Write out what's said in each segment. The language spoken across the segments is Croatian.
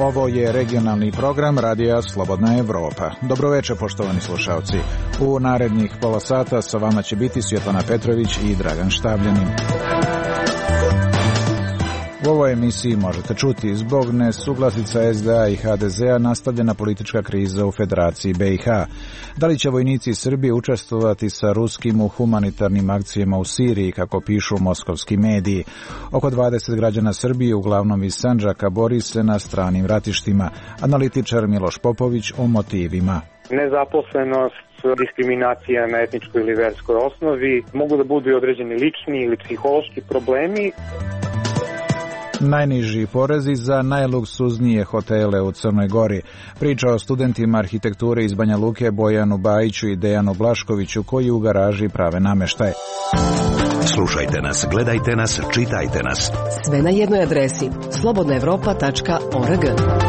Ovo je regionalni program Radija Slobodna Evropa. Dobroveče, poštovani slušalci. U narednih pola sata sa vama će biti Svjetlana Petrović i Dragan Štabljanin. U ovoj emisiji možete čuti: zbog nesuglasica SDA i HDZ-a nastavljena politička kriza u Federaciji BiH. Da li će vojnici Srbije učestvovati sa ruskim u humanitarnim akcijama u Siriji, kako pišu moskovski mediji? Oko 20 građana Srbije, uglavnom iz Sandžaka, bori se na stranim ratištima. Analitičar Miloš Popović o motivima. Nezaposlenost, diskriminacija na etničkoj ili verskoj osnovi, mogu da budu i određeni lični ili psihološki problemi. Najniži porezi za najluksuznije hotele u Crnoj Gori. Priča o studentima arhitekture iz Banja Luke Bojanu Bajiću i Dejanu Blaškoviću, koji u garaži prave namještaj. Slušajte nas, gledajte nas, čitajte nas. Sve na jednoj adresi: slobodnaevropa.org.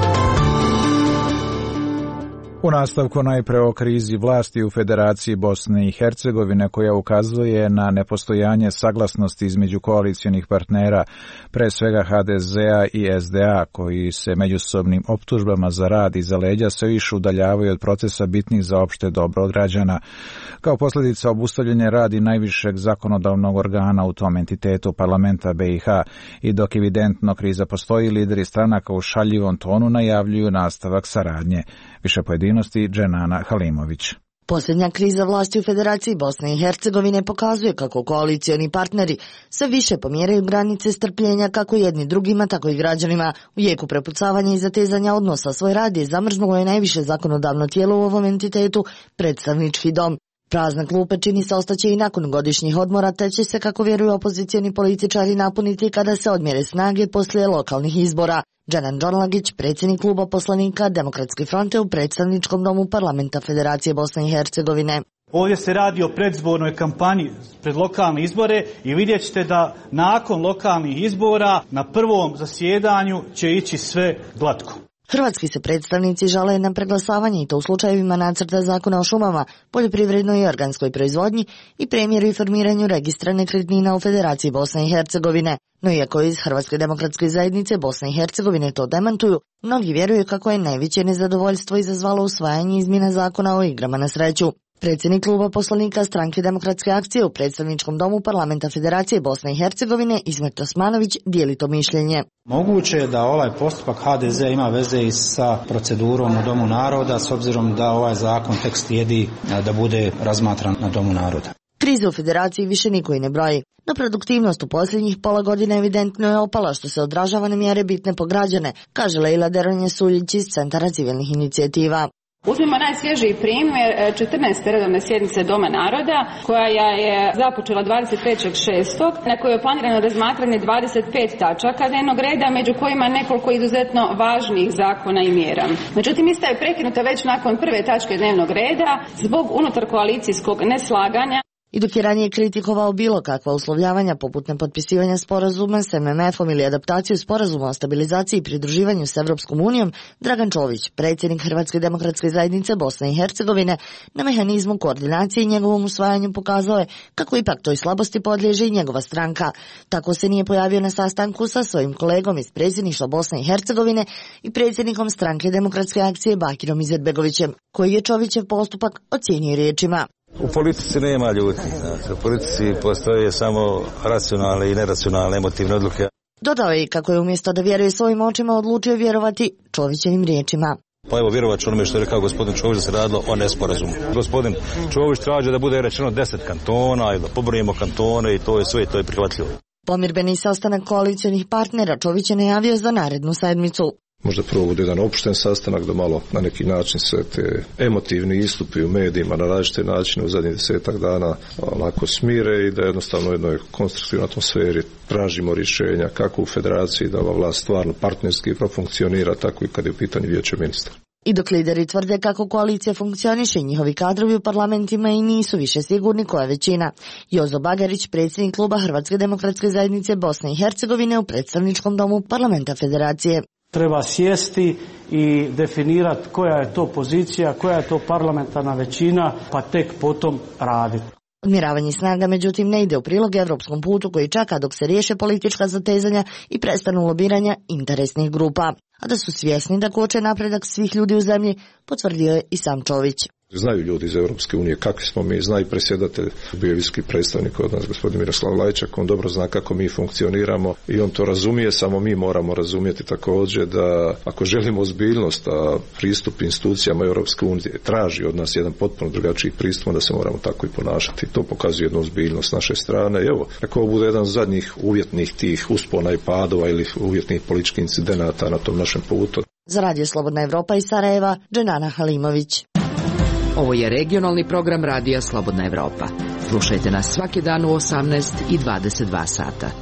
U nastavku najpre o krizi vlasti u Federaciji Bosne i Hercegovine, koja ukazuje na nepostojanje saglasnosti između koalicionih partnera, pre svega HDZ-a i SDA, koji se međusobnim optužbama za rad iza leđa sve više udaljavaju od procesa bitnih za opšte dobro građana. Kao posljedica obustavljanja radi najvišeg zakonodavnog organa u tom entitetu, parlamenta BiH, i dok evidentno kriza postoji, lideri stranaka u šaljivom tonu najavljuju nastavak saradnje. Više pojedinosti Dženana Halimović. Posljednja kriza vlasti u Federaciji Bosne i Hercegovine pokazuje kako koalicioni partneri sve više pomjeraju granice strpljenja kako jedni drugima, tako i građanima. U jeku prepucavanja i zatezanja odnosa svoj rad je zamrznulo je najviše zakonodavno tijelo u ovom entitetu, predstavnički dom. Prazne klupe čini se ostaće i nakon godišnjih odmora, te će se, kako vjeruju opozicioni političari, napuniti kada se odmjere snage poslije lokalnih izbora. Džanan Đorlagić, predsjednik kluba poslanika Demokratske fronte u predstavničkom domu parlamenta Federacije Bosne i Hercegovine. Ovdje se radi o predizbornoj kampanji pred lokalne izbore i vidjet ćete da nakon lokalnih izbora na prvom zasjedanju će ići sve glatko. Hrvatski se predstavnici žale na preglasavanje, i to u slučajevima nacrta zakona o šumama, poljoprivrednoj i organskoj proizvodnji i premjeru i formiranju registra nekretnina u Federaciji Bosne i Hercegovine. No iako iz Hrvatske demokratske zajednice Bosne i Hercegovine to demantuju, mnogi vjeruju kako je najveće nezadovoljstvo izazvalo usvajanje izmjena zakona o igrama na sreću. Predsjednik kluba poslanika Stranke demokratske akcije u predstavničkom domu parlamenta Federacije Bosne i Hercegovine Ismet Osmanović dijeli to mišljenje. Moguće je da ovaj postupak HDZ ima veze i sa procedurom u Domu naroda, s obzirom da ovaj zakon tek slijedi da bude razmatran na Domu naroda. Kriza u Federaciji više niko i ne broji, no produktivnost u posljednjih pola godine evidentno je opala, što se odražava na mjere bitne po građane, kaže Lejla Deronje-Suljić iz Centara civilnih inicijativa. Uzmimo najsvježiji primjer 14. redovne sjednice Doma naroda, koja je započela 23.6. na kojoj je planirano razmatranje 25 tačaka dnevnog reda, među kojima nekoliko izuzetno važnih zakona i mjera. Međutim, ista je prekinuta već nakon prve tačke dnevnog reda zbog unutar koalicijskog neslaganja. I dok je ranije kritikovao bilo kakva uslovljavanja poput nepotpisivanja sporazuma s MMF-om ili adaptaciju sporazuma o stabilizaciji i pridruživanju s Evropskom unijom, Dragan Čović, predsjednik Hrvatske demokratske zajednice Bosne i Hercegovine, na mehanizmu koordinacije i njegovom usvajanju pokazao je kako ipak toj slabosti podliježe i njegova stranka. Tako se nije pojavio na sastanku sa svojim kolegom iz predsjedništva Bosne i Hercegovine i predsjednikom Stranke demokratske akcije Bakirom Izetbegovićem, koji je Čovićev postupak ocijenio riječima: u politici nema ljutnji, u politici postoje samo racionalne i neracionalne emotivne odluke. Dodao je kako je umjesto da vjeruje svojim očima odlučio vjerovati Čovićevim riječima. Pa evo, vjerovat ću onome što je rekao gospodin Čović da se radilo o nesporazumu. Gospodin Čović traži da bude rečeno 10 kantona ili da pobrojimo kantone i to je sve, to je prihvatljivo. Pomirbeni sastanak koalicionih partnera Čović je najavio za narednu sedmicu. Možda prvo bude jedan opšten sastanak da malo na neki način sve te emotivni istupi u medijima na različite načine u zadnjih 10 dana onako smire i da jednostavno u jednoj konstruktivnoj atmosferi tražimo rješenja kako u Federaciji da ova vlast stvarno partnerski profunkcionira, tako i kad je u pitanju vijeće ministra. I dok lideri tvrde kako koalicija funkcioniše, njihovi kadrovi u parlamentima i nisu više sigurni koja je većina. Jozo Bagarić, predsjednik kluba Hrvatske demokratske zajednice Bosne i Hercegovine u predstavničkom domu parlamenta Federacije. Treba sjesti i definirati koja je to pozicija, koja je to parlamentarna većina, pa tek potom raditi. Odmjeravanje snaga međutim ne ide u prilog evropskom putu koji čeka dok se riješe politička zatezanja i prestanu lobiranja interesnih grupa. a da su svjesni da koče napredak svih ljudi u zemlji, potvrdio je i sam Čović. Znaju ljudi iz Europske unije kakvi smo mi, zna i predsjedatelj, bio viski predstavnik od nas, gospodin Miroslav Lajčak, on dobro zna kako mi funkcioniramo i on to razumije, samo mi moramo razumjeti također da ako želimo ozbiljnost, a pristup institucijama Europske unije traži od nas jedan potpuno drugačiji pristup, da se moramo tako i ponašati. To pokazuje jednu ozbiljnost naše strane i evo, ako ovo bude jedan od zadnjih uvjetnih tih uspona i padova ili uvjetnih političkih incidenata na tom našem putu. Za Radio Slobodna Evropa iz Sarajeva, Dženana Halimović. Ovo je regionalni program Radija Slobodna Evropa. Slušajte nas svaki dan u 18 i 22 sata.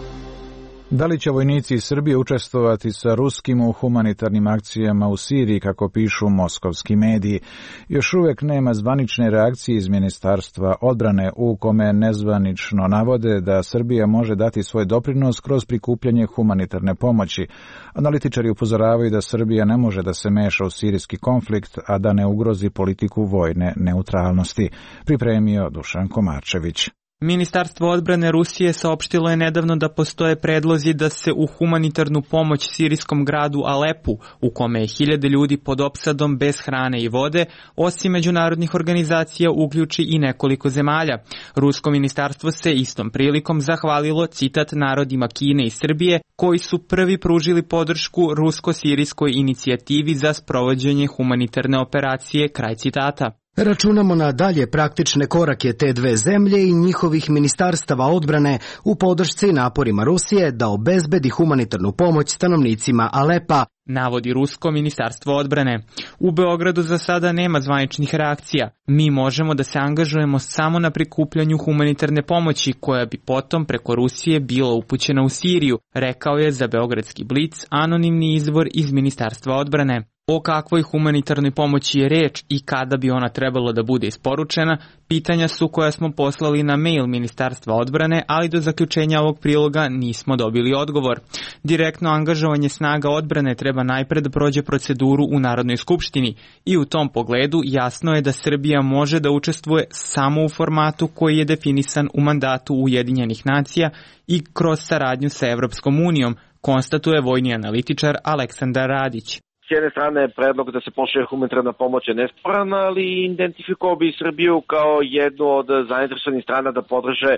Da li će vojnici iz Srbije učestvovati sa ruskim u humanitarnim akcijama u Siriji, kako pišu moskovski mediji? Još uvijek nema zvanične reakcije iz Ministarstva odbrane u kome nezvanično navode da Srbija može dati svoj doprinos kroz prikupljanje humanitarne pomoći. Analitičari upozoravaju da Srbija ne može da se meša u sirijski konflikt, a da ne ugrozi politiku vojne neutralnosti. Pripremio Dušan Komarčević. Ministarstvo odbrane Rusije saopštilo je nedavno da postoje predlozi da se u humanitarnu pomoć sirijskom gradu Alepu, u kome je 1000 ljudi pod opsadom bez hrane i vode, osim međunarodnih organizacija uključi i nekoliko zemalja. Rusko ministarstvo se istom prilikom zahvalilo, citat, narodima Kine i Srbije, koji su prvi pružili podršku rusko-sirijskoj inicijativi za sprovođenje humanitarne operacije, kraj citata. Računamo na dalje praktične korake te dve zemlje i njihovih ministarstava odbrane u podršci naporima Rusije da obezbedi humanitarnu pomoć stanovnicima Alepa, navodi Rusko ministarstvo odbrane. U Beogradu za sada nema zvaničnih reakcija. Mi možemo da se angažujemo samo na prikupljanju humanitarne pomoći koja bi potom preko Rusije bila upućena u Siriju, rekao je za Beogradski Blic anonimni izvor iz ministarstva odbrane. O kakvoj humanitarnoj pomoći je reč i kada bi ona trebalo da bude isporučena, pitanja su koja smo poslali na mail Ministarstva odbrane, ali do zaključenja ovog priloga nismo dobili odgovor. Direktno angažovanje snaga odbrane treba najpred da prođe proceduru u Narodnoj skupštini i u tom pogledu jasno je da Srbija može da učestvuje samo u formatu koji je definisan u mandatu Ujedinjenih nacija i kroz saradnju sa Evropskom unijom, konstatuje vojni analitičar Aleksandar Radić. S jedne strane, predlog da se pošalje humanitarna pomoć je nesporan, ali identifikovao bi Srbiju kao jednu od zainteresovanih strana da podrže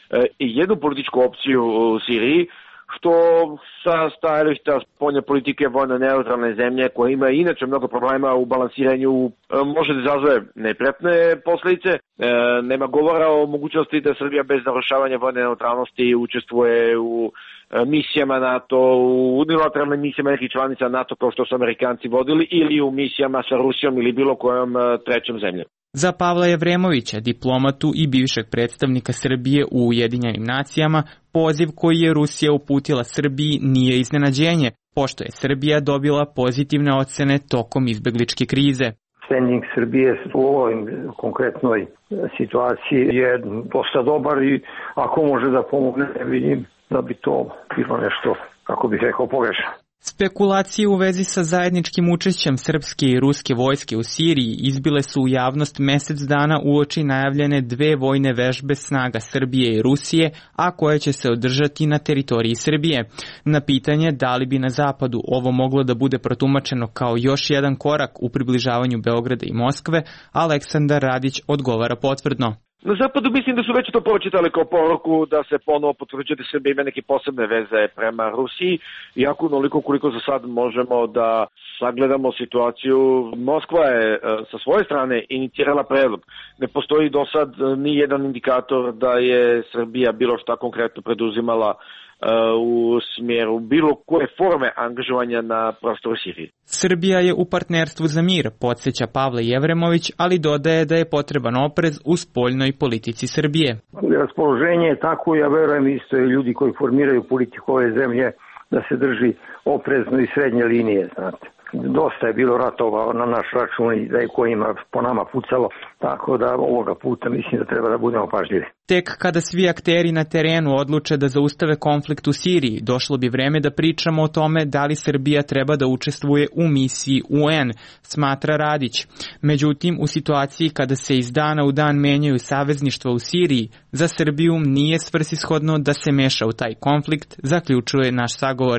jednu političku opciju u Siriji, što sa stajališta spoljne politike vojno neutralne zemlje, koja ima inače mnogo problema u balansiranju, može da izazove neprijatne posljedice. Nema govora o mogućnosti da Srbija bez narušavanja vojne neutralnosti učestvuje u misijama NATO, u unilateralnim misijama nekih članica NATO kao što su Amerikanci vodili, ili u misijama sa Rusijom ili bilo kojom trećom zemljom. Za Pavla Jevremovića, diplomatu i bivšeg predstavnika Srbije u Ujedinjenim nacijama, poziv koji je Rusija uputila Srbiji nije iznenađenje, pošto je Srbija dobila pozitivne ocene tokom izbegličke krize. Standing Srbije u ovoj konkretnoj situaciji je dosta dobar i ako može da pomogne, ne vidim da bi to bilo nešto, kako bih rekao, pogrešno. Spekulacije u vezi sa zajedničkim učešćem srpske i ruske vojske u Siriji izbile su u javnost mesec dana uoči najavljene 2 vojne vežbe snaga Srbije i Rusije, a koje će se održati na teritoriji Srbije. Na pitanje da li bi na zapadu ovo moglo da bude protumačeno kao još jedan korak u približavanju Beograda i Moskve, Aleksandar Radić odgovara potvrdno. Na zapadu mislim da su već to pročitali kao poruku da se ponovo potvrđuje da Srbija ima neke posebne veze prema Rusiji, iako onoliko koliko za sad možemo da sagledamo situaciju. Moskva je sa svoje strane inicirala predlog. Ne postoji do sad ni jedan indikator da je Srbija bilo šta konkretno preduzimala u smjeru bilo koje forme angažovanja na prostoru Sirije. Srbija je u partnerstvu za mir, podsjeća Pavle Jevremović, ali dodaje da je potreban oprez u spoljnoj politici Srbije. Raspoloženje je tako, ja verujem isto i ljudi koji formiraju politiku ove zemlje, da se drži oprezno i srednje linije, znate. Dosta je bilo ratova na naš račun i da je kojima po nama pucalo, tako da ovoga puta mislim da treba da budemo pažljivi. Tek kada svi akteri na terenu odluče da zaustave konflikt u Siriji, došlo bi vreme da pričamo o tome da li Srbija treba da učestvuje u misiji UN, smatra Radić. Međutim, u situaciji kada se iz dana u dan menjaju savezništva u Siriji, za Srbiju nije svrsishodno da se meša u taj konflikt, zaključuje naš sagovornik.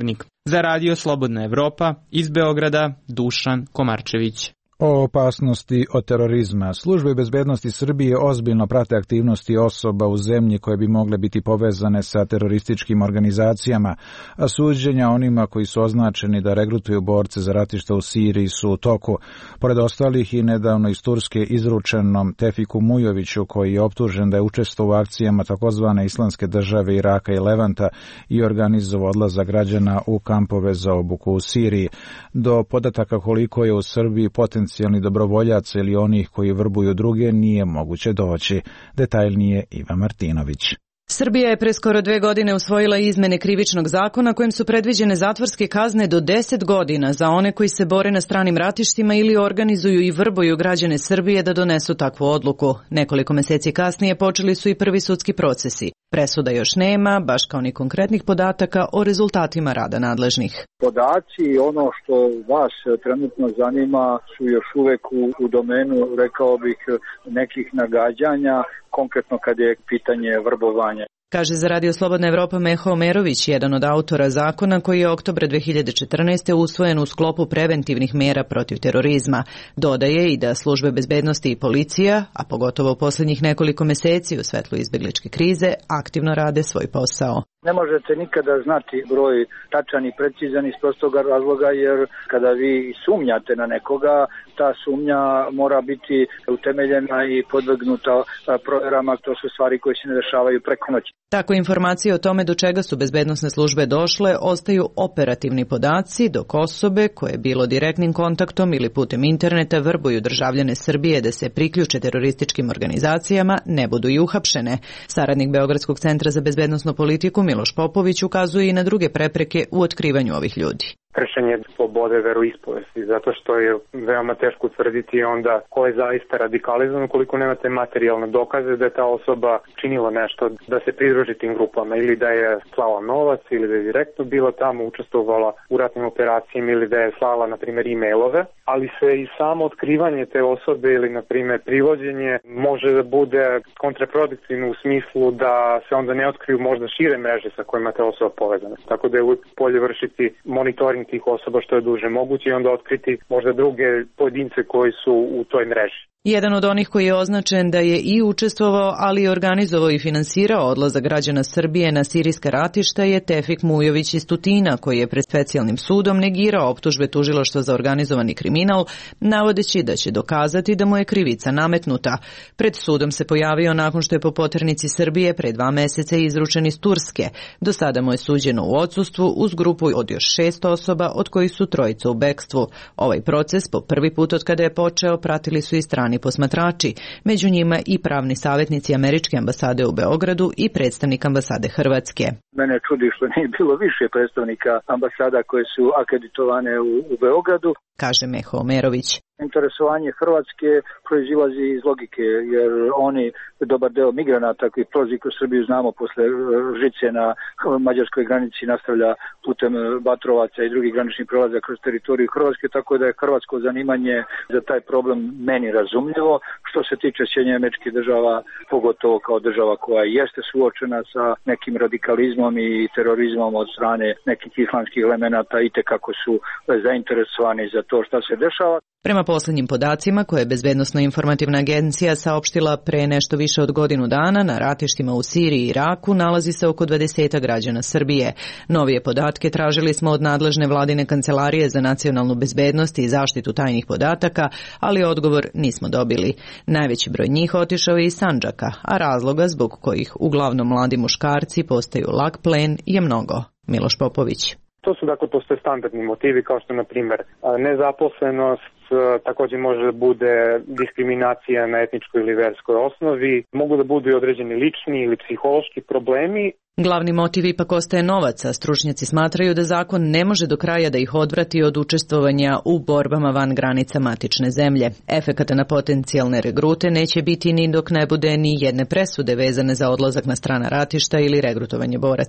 Za Radio Slobodna Evropa iz Beograda Dušan Komarčević. O opasnosti od terorizma. Službe bezbednosti Srbije ozbiljno prate aktivnosti osoba u zemlji koje bi mogle biti povezane sa terorističkim organizacijama, a suđenja onima koji su označeni da regrutuju borce za ratišta u Siriji su u toku. Pored ostalih i nedavno iz Turske izručenom Tefiku Mujoviću, koji je optužen da je učestvovao u akcijama takozvane Islamske države Iraka i Levanta i organizovao odlazak građana u kampove za obuku u Siriji. Do podataka koliko je u Srbiji potencijalni dobrovoljaca ili onih koji vrbuju druge nije moguće doći. Detaljnije Iva Martinović. Srbija je pre skoro 2 godine usvojila izmene krivičnog zakona kojim su predviđene zatvorske kazne do 10 godina za one koji se bore na stranim ratištima ili organizuju i vrbuju građane Srbije da donesu takvu odluku. Nekoliko meseci kasnije počeli su i prvi sudski procesi. Presuda još nema, baš kao ni konkretnih podataka o rezultatima rada nadležnih. Podaci i ono što vas trenutno zanima su još uvek u domenu, rekao bih, nekih nagađanja, konkretno kad je pitanje vrbovanja. Kaže za Radio Slobodna Evropa Meho Omerović, jedan od autora zakona koji je oktobra 2014. usvojen u sklopu preventivnih mera protiv terorizma. Dodaje i da službe bezbednosti i policija, a pogotovo u posljednjih nekoliko meseci u svetlu izbegličke krize, aktivno rade svoj posao. Ne možete nikada znati broj tačan i precizan iz prostog razloga, jer kada vi sumnjate na nekoga, ta sumnja mora biti utemeljena i podvrgnuta provjerama. To su stvari koje se ne dešavaju preko noći. Tako informacije o tome do čega su bezbednosne službe došle ostaju operativni podaci, dok osobe koje bilo direktnim kontaktom ili putem interneta vrbuju državljane Srbije da se priključe terorističkim organizacijama ne budu i uhapšene. Saradnik Beogradskog centra za bezbednosnu politiku Miloš Popović ukazuje i na druge prepreke u otkrivanju ovih ljudi. Kršenje slobode veroispovesti, zato što je veoma teško utvrditi onda ko je zaista radikalizovan ukoliko nemate materijalne dokaze da je ta osoba činila nešto, da se pridruži tim grupama ili da je slala novac ili da je direktno bila tamo, učestvovala u ratnim operacijama ili da je slala, na primjer, e-mailove, ali se i samo otkrivanje te osobe ili, na primjer, privođenje može da bude kontraproduktivno u smislu da se onda ne otkriju možda šire mreže sa kojima te osoba povezana. Tako da je uvijek bolje vršiti monitoring tih osoba što je duže moguće i onda otkriti možda druge pojedince koji su u toj mreži. Jedan od onih koji je označen da je i učestvovao, ali i organizovao i finansirao odlazak građana Srbije na sirijska ratišta je Tefik Mujović iz Tutina, koji je pred specijalnim sudom negirao optužbe tužilaštva za organizovani kriminal, navodeći da će dokazati da mu je krivica nametnuta. Pred sudom se pojavio nakon što je po poternici Srbije pre 2 meseca izručen iz Turske. Do sada mu je suđeno u odsustvu uz grupu od još 6 osoba, od kojih su 3 u bekstvu. Ovaj proces po prvi put od kada je počeo pratili su i strani posmatrači, među njima i pravni savjetnici Američke ambasade u Beogradu i predstavnik ambasade Hrvatske. Mene čudi što nije bilo više predstavnika ambasada koje su akreditovane u Beogradu, kaže Meho Omerović. Interesovanje Hrvatske proizilazi iz logike, jer oni, dobar deo migranata koji prolazi kroz Srbiju, znamo, posle žice na mađarskoj granici nastavlja putem Batrovaca i drugih graničnih prelaza kroz teritoriju Hrvatske, tako da je hrvatsko zanimanje za taj problem meni razumljivo. Što se tiče Sjedinjenih Američkih Država, pogotovo kao država koja jeste suočena sa nekim radikalizmom i terorizmom od strane nekih islamskih elemenata, itekako su zainteresovani za to šta se dešava. Prema posljednjim podacima koje je Bezbednosno-informativna agencija saopštila pre nešto više od godinu dana, na ratištima u Siriji i Iraku nalazi se oko 20 građana Srbije. Novije podatke tražili smo od nadležne vladine kancelarije za nacionalnu bezbednost i zaštitu tajnih podataka, ali odgovor nismo dobili. Najveći broj njih otišao je iz Sandžaka, a razloga zbog kojih uglavnom mladi muškarci postaju lak plen je mnogo. Miloš Popović. To su, dakle, postoje standardni motivi kao što, na primjer, nezaposlenost, također može da bude diskriminacija na etničkoj ili verskoj osnovi, mogu da budu i određeni lični ili psihološki problemi. Glavni motiv ipak ostaje novac, a stručnjaci smatraju da zakon ne može do kraja da ih odvrati od učestvovanja u borbama van granica matične zemlje. Efekata na potencijalne regrute neće biti ni dok ne bude ni jedne presude vezane za odlazak na strana ratišta ili regrutovanje boraca.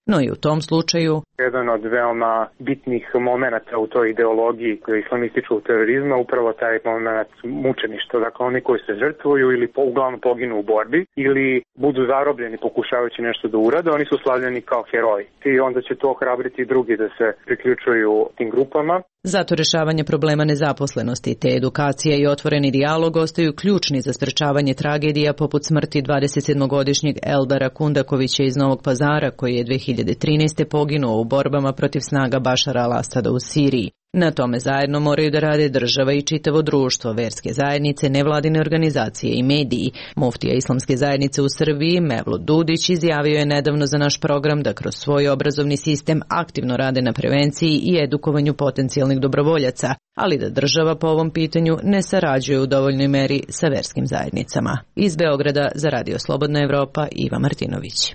no i u tom slučaju jedan od veoma bitnih momenata u toj ideologiji islamističkog terorizma upravo taj moment mučeništva. Dakle, oni koji se žrtvuju ili uglavnom poginu u borbi ili budu zarobljeni pokušavajući nešto da urade, oni su slavljeni kao heroji. I onda će to ohrabriti i drugi da se priključuju tim grupama. Zato rešavanje problema nezaposlenosti, te edukacija i otvoreni dijalog ostaju ključni za sprečavanje tragedija poput smrti 27-godišnjeg Eldara Kundakovića iz Novog Pazara, koji je 2013. poginuo u borbama protiv snaga Bašara al-Asada u Siriji. Na tome zajedno moraju da rade država i čitavo društvo, verske zajednice, nevladine organizacije i mediji. Muftija Islamske zajednice u Srbiji, Mevlut Dudić, izjavio je nedavno za naš program da kroz svoj obrazovni sistem aktivno rade na prevenciji i edukovanju potencijalnih dobrovoljaca, ali da država po ovom pitanju ne sarađuje u dovoljnoj meri sa verskim zajednicama. Iz Beograda za Radio Slobodna Evropa, Iva Martinović.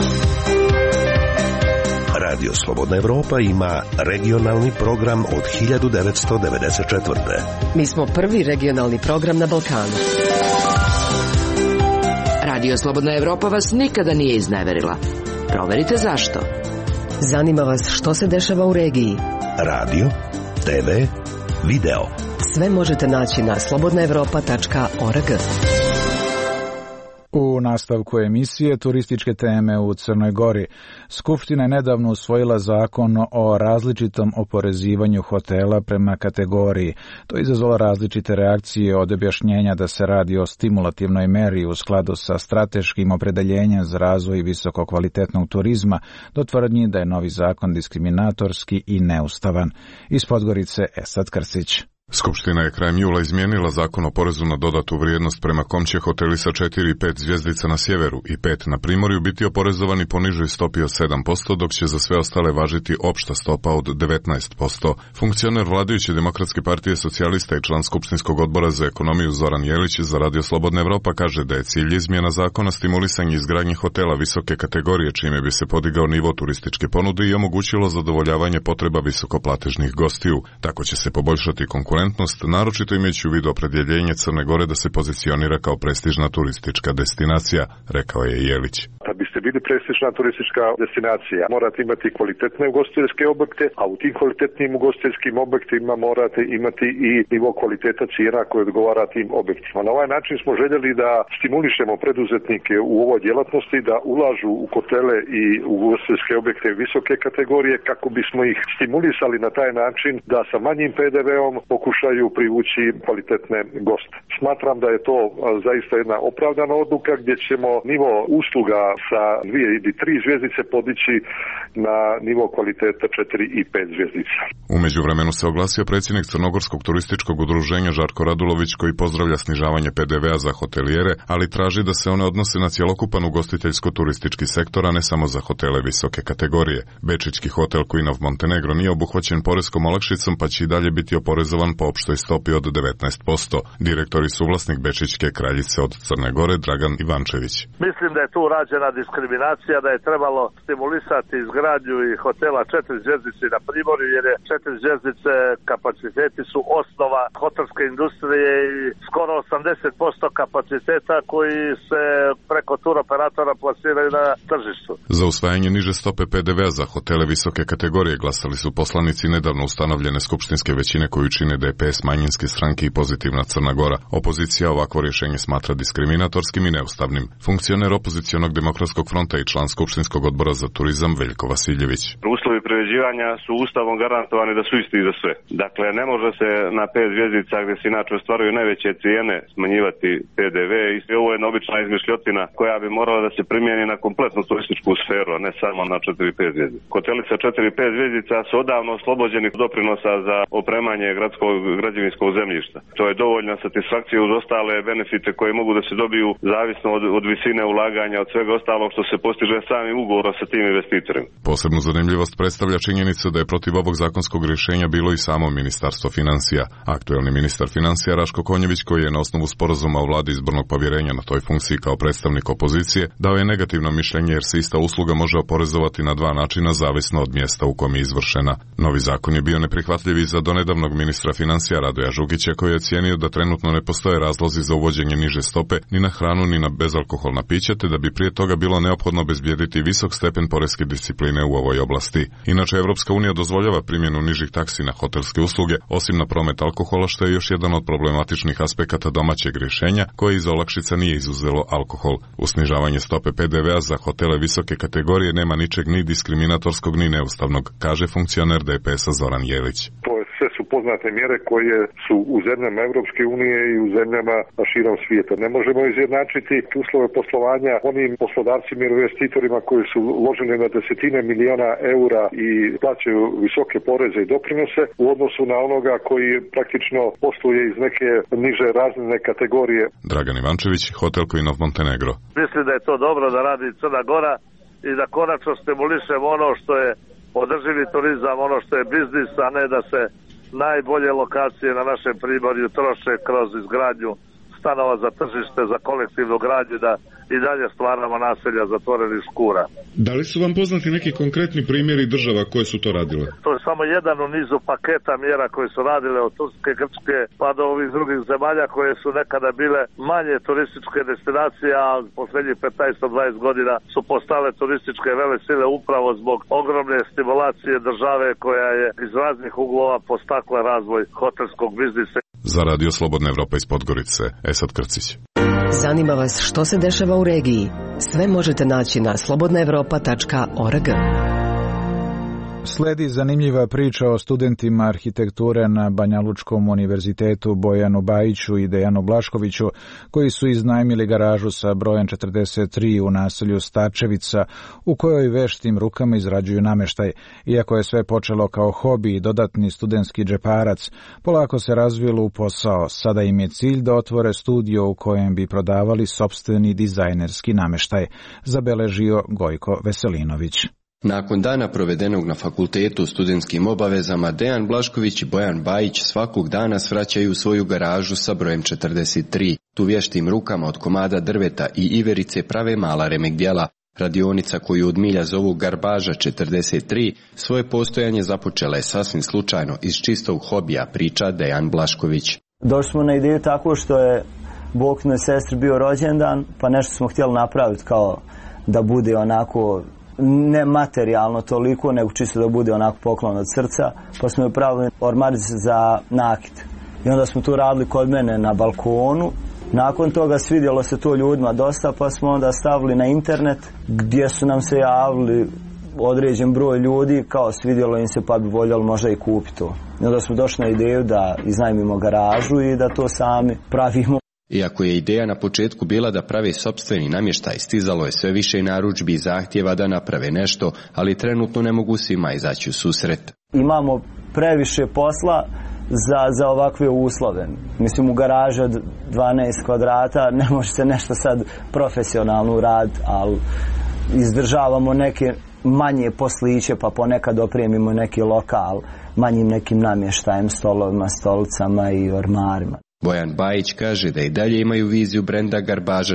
Radio Slobodna Evropa ima regionalni program od 1994. Mi smo prvi regionalni program na Balkanu. Radio Slobodna Evropa vas nikada nije izneverila. Proverite zašto. Zanima vas što se dešava u regiji. Radio, TV, video. Sve možete naći na slobodnaevropa.org. U nastavku emisije turističke teme u Crnoj Gori. Skupština je nedavno usvojila zakon o različitom oporezivanju hotela prema kategoriji. To je izazvalo različite reakcije od objašnjenja da se radi o stimulativnoj meri u skladu sa strateškim opredeljenjem za razvoj visokokvalitetnog turizma, do tvrdnji da je novi zakon diskriminatorski i neustavan. Iz Podgorice Esad Krsić. Skupština je krajem jula izmijenila zakon o porezu na dodatu vrijednost prema kom će hoteli sa 4 i 5 zvjezdica na sjeveru i 5 na primorju biti oporezovani po nižoj stopi od 7%, dok će za sve ostale važiti opšta stopa od 19%. Funkcioner vladajuće Demokratske partije socijalista i član Skupštinskog odbora za ekonomiju Zoran Jelić za Radio Slobodna Evropa kaže da je cilj izmjena zakona stimulisanje izgradnje hotela visoke kategorije, čime bi se podigao nivo turističke ponude i omogućilo zadovoljavanje potreba visokoplatežnih gostiju. Tako će se poboljšati konkurentnost, naročito imajući u vidu opredjeljenje Crne Gore da se pozicionira kao prestižna turistička destinacija, rekao je Jelić. Da biste bili prestižna turistička destinacija, morate imati kvalitetne ugostiteljske objekte, a u tim kvalitetnim ugostiteljskim objektima morate imati i nivo kvaliteta cijena koje odgovara tim objektima. Na ovaj način smo željeli da stimulišemo preduzetnike u ovoj djelatnosti da ulažu u hotele i u ugostiteljske objekte visoke kategorije kako bismo ih stimulisali na taj način da sa manjim PDV-om pokušaju privući kvalitetne goste. Smatram da je to zaista jedna opravdana odluka gdje ćemo nivo usluga sa 2 ili 3 zvjezdice podići na nivo kvaliteta 4 i 5 zvjezdica. U međuvremenu se oglasio predsjednik Crnogorskog turističkog udruženja Žarko Radulović, koji pozdravlja snižavanje PDV-a za hotelijere, ali traži da se one odnose na cjelokupan ugostiteljsko-turistički sektor, a ne samo za hotele visoke kategorije. Bečićki hotel Queen of Montenegro nije obuhvaćen poreskom olakšicom, pa će i dalje biti oporezovan po opštoj stopi od 19%. Direktor i suvlasnik Bečićke kraljice od Crne Gore Dragan Ivančević. Mislim da je tu rađena diskriminacija, da je trebalo stimulisati izgradnju i hotela 4 zvjezdice na primorju, jer je 4 zvjezdice kapaciteti su osnova hotelske industrije i skoro 80% kapaciteta koji se preko tur operatora plasiraju na tržištu. Za usvajanje niže stope PDV-a za hotele visoke kategorije glasali su poslanici nedavno ustanovljene skupštinske većine koju čine DPS, manjinske stranke i Pozitivna Crna Gora. Opozicija ovakvo rješenje smatra diskriminatorskim i neustavnim. Funkcioner opozicionog Demokratskog fronta i član Skupštinskog odbora za turizam Veljko Vasiljević. Uslovi privređivanja su ustavom garantovani da su isti za sve. Dakle, ne može se na 5 zvjezdica gdje se inače ostvaruju najveće cijene smanjivati PDV i ovo je obična izmišljotina koja bi morala da se primijeni na kompletnu turističku sferu, a ne samo na 4 i 5 zvjezdica. Hoteli sa 4 i 5 zvjezdica su odavno oslobođeni doprinosa za opremanje gradskog građevinskog zemljišta. To je dovoljna satisfakcija uz ostale benefite koje mogu da se dobiju zavisno od visine ulaganja, od svega ostalog što se postiže samim ugovorom sa tim investitorima. Posebnu zanimljivost predstavlja činjenica da je protiv ovog zakonskog rješenja bilo i samo Ministarstvo financija. Aktuelni ministar financija Raško Konjević, koji je na osnovu sporazuma o vladi izbornog povjerenja na toj funkciji kao predstavnik opozicije, dao je negativno mišljenje jer se ista usluga može oporezovati na 2 načina zavisno od mjesta u kom je izvršena. Novi zakon je bio neprihvatljiv i za donedavnog ministra financija Radoja Žugića, koji je ocijenio da trenutno ne postoje razlozi za uvođenje niže stope ni na hranu ni na bezalkoholna pića, te da bi prije toga bilo bilo neophodno obezbijediti visok stepen poreske discipline u ovoj oblasti. Inače, Evropska unija dozvoljava primjenu nižih taksi na hotelske usluge, osim na promet alkohola, što je još jedan od problematičnih aspekata domaćeg rješenja, koje iz olakšica nije izuzelo alkohol. U snižavanje stope PDV-a za hotele visoke kategorije nema ničeg ni diskriminatorskog ni neustavnog, kaže funkcioner DPS-a Zoran Jelić. Sve su poznate mjere koje su u zemljama Evropske unije i u zemljama širom svijeta. Ne možemo izjednačiti uslove poslovanja onim poslodavcima i investitorima koji su uložili na desetine miliona eura i plaćaju visoke poreze i doprinose u odnosu na onoga koji praktično posluje iz neke niže razine kategorije. Dragan Ivančević, Hotel Queen of Montenegro. Mislim da je to dobro da radi Crna Gora i da konačno stimulišemo ono što je održivi turizam, ono što je biznis, a ne da se najbolje lokacije na našem primorju troše kroz izgradnju stanova za tržište, za kolektivnu gradnju, da i dalje stvaramo naselja zatvorenih škura. Da li su vam poznati neki konkretni primjeri država koje su to radile? To je samo jedan u nizu paketa mjera koje su radile od Turske, Grčke pa do ovih drugih zemalja koje su nekada bile manje turističke destinacije, a posljednjih 15-20 godina su postale turističke velesile upravo zbog ogromne stimulacije države koja je iz raznih uglova postakla razvoj hotelskog biznisa. Za Radio Slobodna Evropa iz Podgorice, Esad Krcić. Zanima vas što se dešava u regiji? Sve možete naći na slobodnaevropa.org. Sledi zanimljiva priča o studentima arhitekture na Banjalučkom univerzitetu Bojanu Bajiću i Dejanu Blaškoviću, koji su iznajmili garažu sa brojem 43 u naselju Starčevica, u kojoj veštim rukama izrađuju namještaj. Iako je sve počelo kao hobi i dodatni studentski džeparac, polako se razvilo u posao. Sada im je cilj da otvore studio u kojem bi prodavali sopstveni dizajnerski namještaj, zabeležio Gojko Veselinović. Nakon dana provedenog na fakultetu u studentskim obavezama, Dejan Blašković i Bojan Bajić svakog dana svraćaju svoju garažu sa brojem 43. Tu vještim rukama od komada drveta i iverice prave mala remek-djela. Radionica koju od milja zovu Garbaža 43 svoje postojanje započela je sasvim slučajno iz čistog hobija, priča Dejan Blašković. Došli smo na ideju tako što je Boknoj sestri bio rođendan, pa nešto smo htjeli napraviti kao da bude onako ne materijalno toliko, nego čisto da bude onako poklon od srca, pa smo je pravili ormarić za nakit. I onda smo tu radili kod mene na balkonu. Nakon toga svidjelo se to ljudima dosta, pa smo onda stavili na internet, gdje su nam se javili određen broj ljudi, kao svidjelo im se pa bi voljeli možda i kupiti to. I onda smo došli na ideju da iznajmimo garažu i da to sami pravimo. Iako je ideja na početku bila da prave sopstveni namještaj, stizalo je sve više narudžbi i zahtjeva da naprave nešto, ali trenutno ne mogu svima izaći u susret. Imamo previše posla za ovakve uslove. Mislim, u garaži od 12 kvadrata ne može se nešto sad profesionalno uraditi, ali izdržavamo neke manje posliće, pa ponekad opremimo neki lokal manjim nekim namještajem, stolovima, stolicama i ormarima. Bojan Bajić kaže da i dalje imaju viziju brenda Garbaža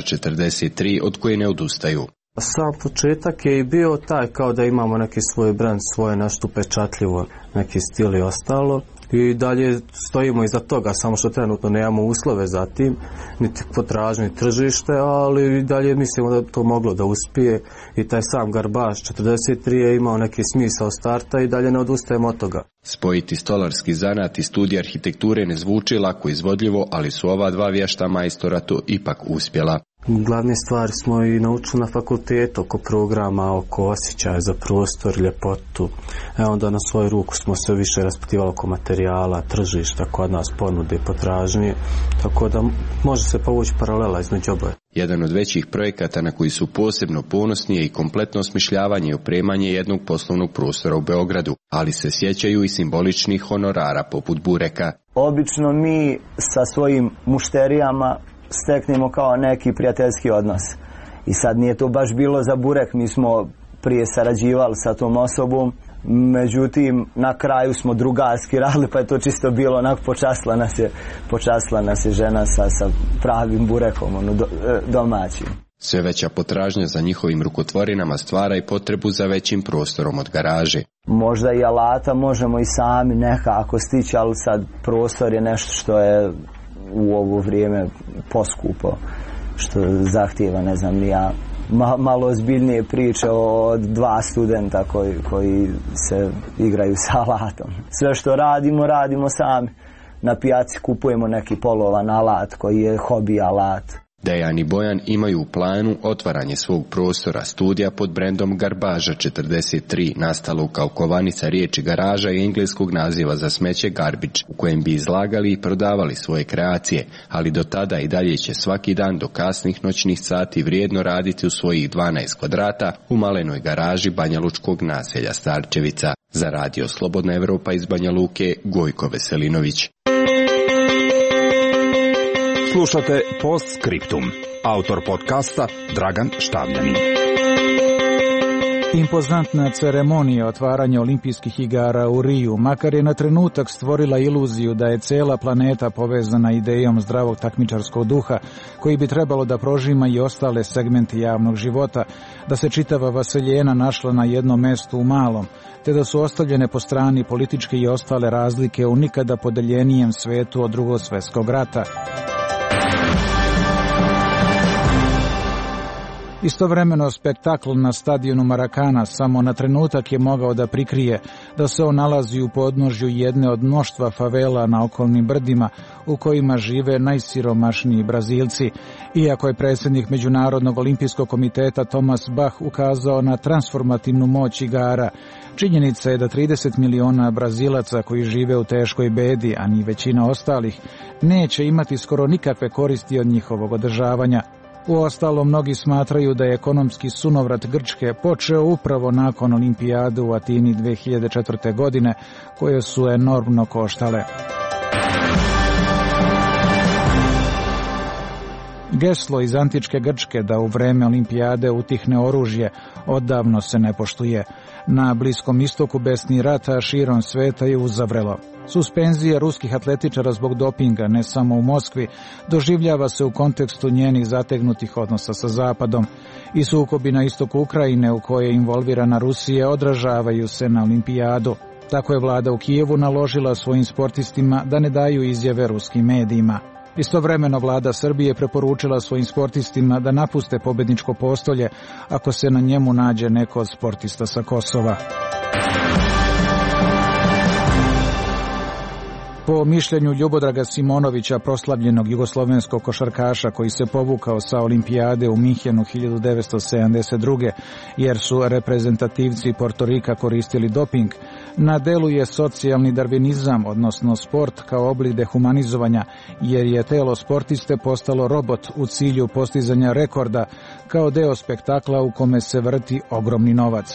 43 od koje ne odustaju. Sam početak je i bio taj kao da imamo neki svoj brend, svoje nešto pečatljivo, neki stil i ostalo. I dalje stojimo iza toga, samo što trenutno nemamo uslove za tim, niti potražnje tržište, ali i dalje mislimo da to moglo da uspije i taj sam Garbaž 43 je imao neki smisao starta i dalje ne odustajemo od toga. Spojiti stolarski zanat i studij arhitekture ne zvuči lako izvodljivo, ali su ova dva vješta majstora to ipak uspjela. Glavne stvari smo i naučili na fakultetu, oko programa, oko osjećaja za prostor, ljepotu. Onda na svoju ruku smo sve više raspitivali oko materijala, tržišta, kod nas ponude i potražnje, tako da može se povući paralela između oboje. Jedan od većih projekata na koji su posebno ponosni je i kompletno osmišljavanje i opremanje jednog poslovnog prostora u Beogradu, ali se sjećaju i simboličnih honorara poput bureka. Obično mi sa svojim mušterijama steknemo kao neki prijateljski odnos. I sad nije to baš bilo za burek, mi smo prije sarađivali sa tom osobom, međutim na kraju smo drugarski radili, pa je to čisto bilo onako počastila nas je žena sa pravim burekom, domaćim. Sve veća potražnja za njihovim rukotvorinama stvara i potrebu za većim prostorom od garaže. Možda i alata možemo i sami nekako stići, ali sad prostor je nešto što je u ovo vrijeme poskupo, što zahtijeva, ne znam, malo ozbiljnije priče od 2 studenta koji se igraju sa alatom. Sve što radimo sami. Na pijaci kupujemo neki polovan alat koji je hobi alat. Dejan i Bojan imaju u planu otvaranje svog prostora studija pod brendom Garbaža 43, nastalo kao kovanica riječi garaža i engleskog naziva za smeće garbage, u kojem bi izlagali i prodavali svoje kreacije, ali do tada i dalje će svaki dan do kasnih noćnih sati vrijedno raditi u svojih 12 kvadrata u malenoj garaži banjalučkog naselja Starčevica. Za Radio Slobodna Evropa iz Banja Luke, Gojko Veselinović. Slušate Postscriptum. Autor podcasta Dragan Štavljanin. Impozantna ceremonija otvaranja olimpijskih igara u Riju, makar je na trenutak stvorila iluziju da je cela planeta povezana idejom zdravog takmičarskog duha, koji bi trebalo da prožima i ostale segmente javnog života, da se čitava vaseljena našla na jednom mestu u malom, te da su ostavljene po strani političke i ostale razlike u nikada podeljenijem svetu od Drugog svjetskog rata. Istovremeno spektakl na stadionu Marakana samo na trenutak je mogao da prikrije da se on nalazi u podnožju jedne od mnoštva favela na okolnim brdima u kojima žive najsiromašniji Brazilci. Iako je predsjednik Međunarodnog olimpijskog komiteta Thomas Bach ukazao na transformativnu moć igara, činjenica je da 30 miliona Brazilaca koji žive u teškoj bedi, a ni većina ostalih, neće imati skoro nikakve koristi od njihovog održavanja. Uostalom, mnogi smatraju da je ekonomski sunovrat Grčke počeo upravo nakon olimpijade u Atini 2004. godine, koje su enormno koštale. Geslo iz antičke Grčke da u vreme olimpijade utihne oružje odavno se ne poštuje. Na Bliskom istoku besni rata širom sveta je uzavrelo. Suspenzija ruskih atletičara zbog dopinga, ne samo u Moskvi, doživljava se u kontekstu njenih zategnutih odnosa sa Zapadom. I sukobi na istoku Ukrajine u koje je involvirana Rusija odražavaju se na olimpijadu. Tako je vlada u Kijevu naložila svojim sportistima da ne daju izjave ruskim medijima. Istovremeno vlada Srbije preporučila svojim sportistima da napuste pobedničko postolje ako se na njemu nađe neko od sportista sa Kosova. Po mišljenju Ljubodraga Simonovića, proslavljenog jugoslovenskog košarkaša koji se povukao sa olimpijade u Minhenu 1972. jer su reprezentativci Portorika koristili doping, na delu je socijalni darvinizam, odnosno sport kao oblik dehumanizovanja, jer je telo sportiste postalo robot u cilju postizanja rekorda kao deo spektakla u kome se vrti ogromni novac.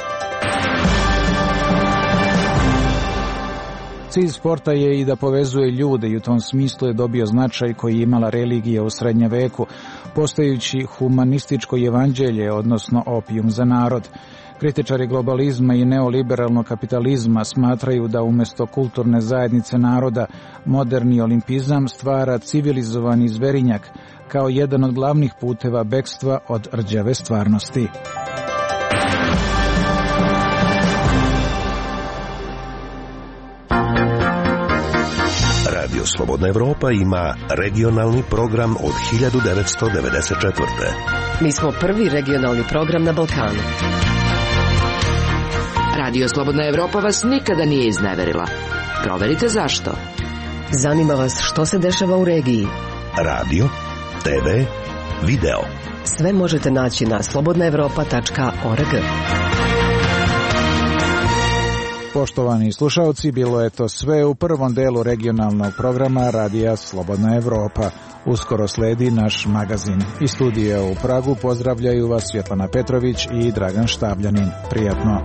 Cilj sporta je i da povezuje ljude i u tom smislu je dobio značaj koji je imala religija u srednjem veku, postajući humanističko evanđelje, odnosno opijum za narod. Kritičari globalizma i neoliberalnog kapitalizma smatraju da umjesto kulturne zajednice naroda moderni olimpizam stvara civilizovani zverinjak kao jedan od glavnih puteva bekstva od rđave stvarnosti. Radio Slobodna Evropa ima regionalni program od 1994. Mi smo prvi regionalni program na Balkanu. Radio Slobodna Evropa vas nikada nije izneverila. Proverite zašto. Zanima vas što se dešava u regiji. Radio, TV, video. Sve možete naći na slobodnaevropa.org. Poštovani slušalci, bilo je to sve u prvom delu regionalnog programa Radija Slobodna Evropa. Uskoro sledi naš magazin. Iz studija u Pragu pozdravljaju vas Svjetlana Petrović i Dragan Štavljanin. Prijatno.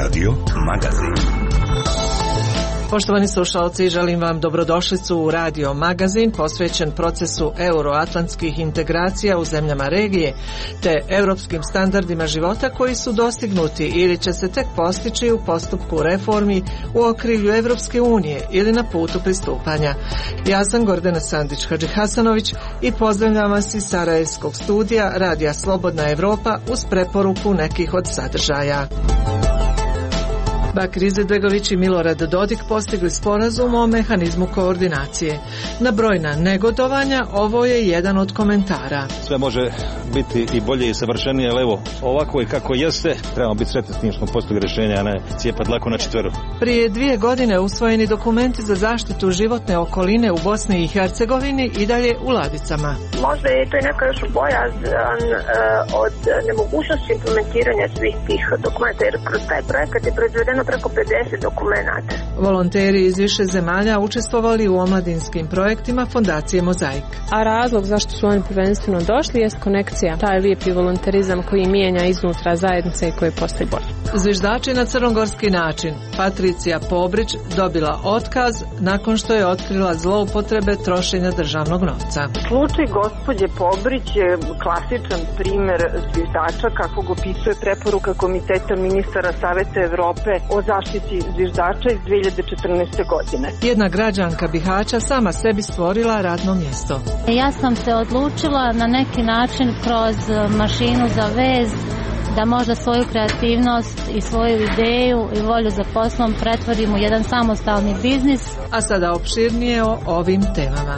Radio Magazin. Poštovani slušalci, želim vam dobrodošlicu u Radio Magazin posvećen procesu euroatlantskih integracija u zemljama regije te europskim standardima života koji su dostignuti ili će se tek postići u postupku reformi u okrilju Evropske unije ili na putu pristupanja. Ja sam Gordana Sandić-Hadžihasanović i pozdravljam vas iz Sarajevskog studija Radija Slobodna Evropa uz preporuku nekih od sadržaja. Bakir Izetbegović i Milorad Dodik postigli sporazum o mehanizmu koordinacije. Na brojna negodovanja ovo je jedan od komentara. Sve može biti i bolje i savršenije, ali evo, ovako i kako jeste, trebamo biti sretni s tim što smo postigli rješenja, a ne cijepati lako na četveru. Prije 2 godine usvojeni dokumenti za zaštitu životne okoline u Bosni i Hercegovini i dalje u ladicama. Možda je to i neka još bojazan od nemogućnosti implementiranja svih tih dokumenta, jer kroz taj projekat je proizvedeno preko 50 dokumenata. Volonteri iz više zemalja učestvovali u omladinskim projektima Fondacije Mozaik. A razlog zašto su oni prvenstveno došli jest konekcija, taj lijepi volonterizam koji mijenja iznutra zajednice i koji postaje bolje. Zviždači na crnogorski način. Patricija Pobrić dobila otkaz nakon što je otkrila zloupotrebe trošenja državnog novca. Slučaj gospođe Pobrić je klasičan primjer zviždača kakvog opisuje preporuka Komiteta ministara Saveta Evrope o zaštiti zviždača iz 2014. godine. Jedna građanka Bihaća sama sebi stvorila radno mjesto. Ja sam se odlučila na neki način kroz mašinu za vez da možda svoju kreativnost i svoju ideju i volju za poslom pretvorim u jedan samostalni biznis. A sada opširnije o ovim temama.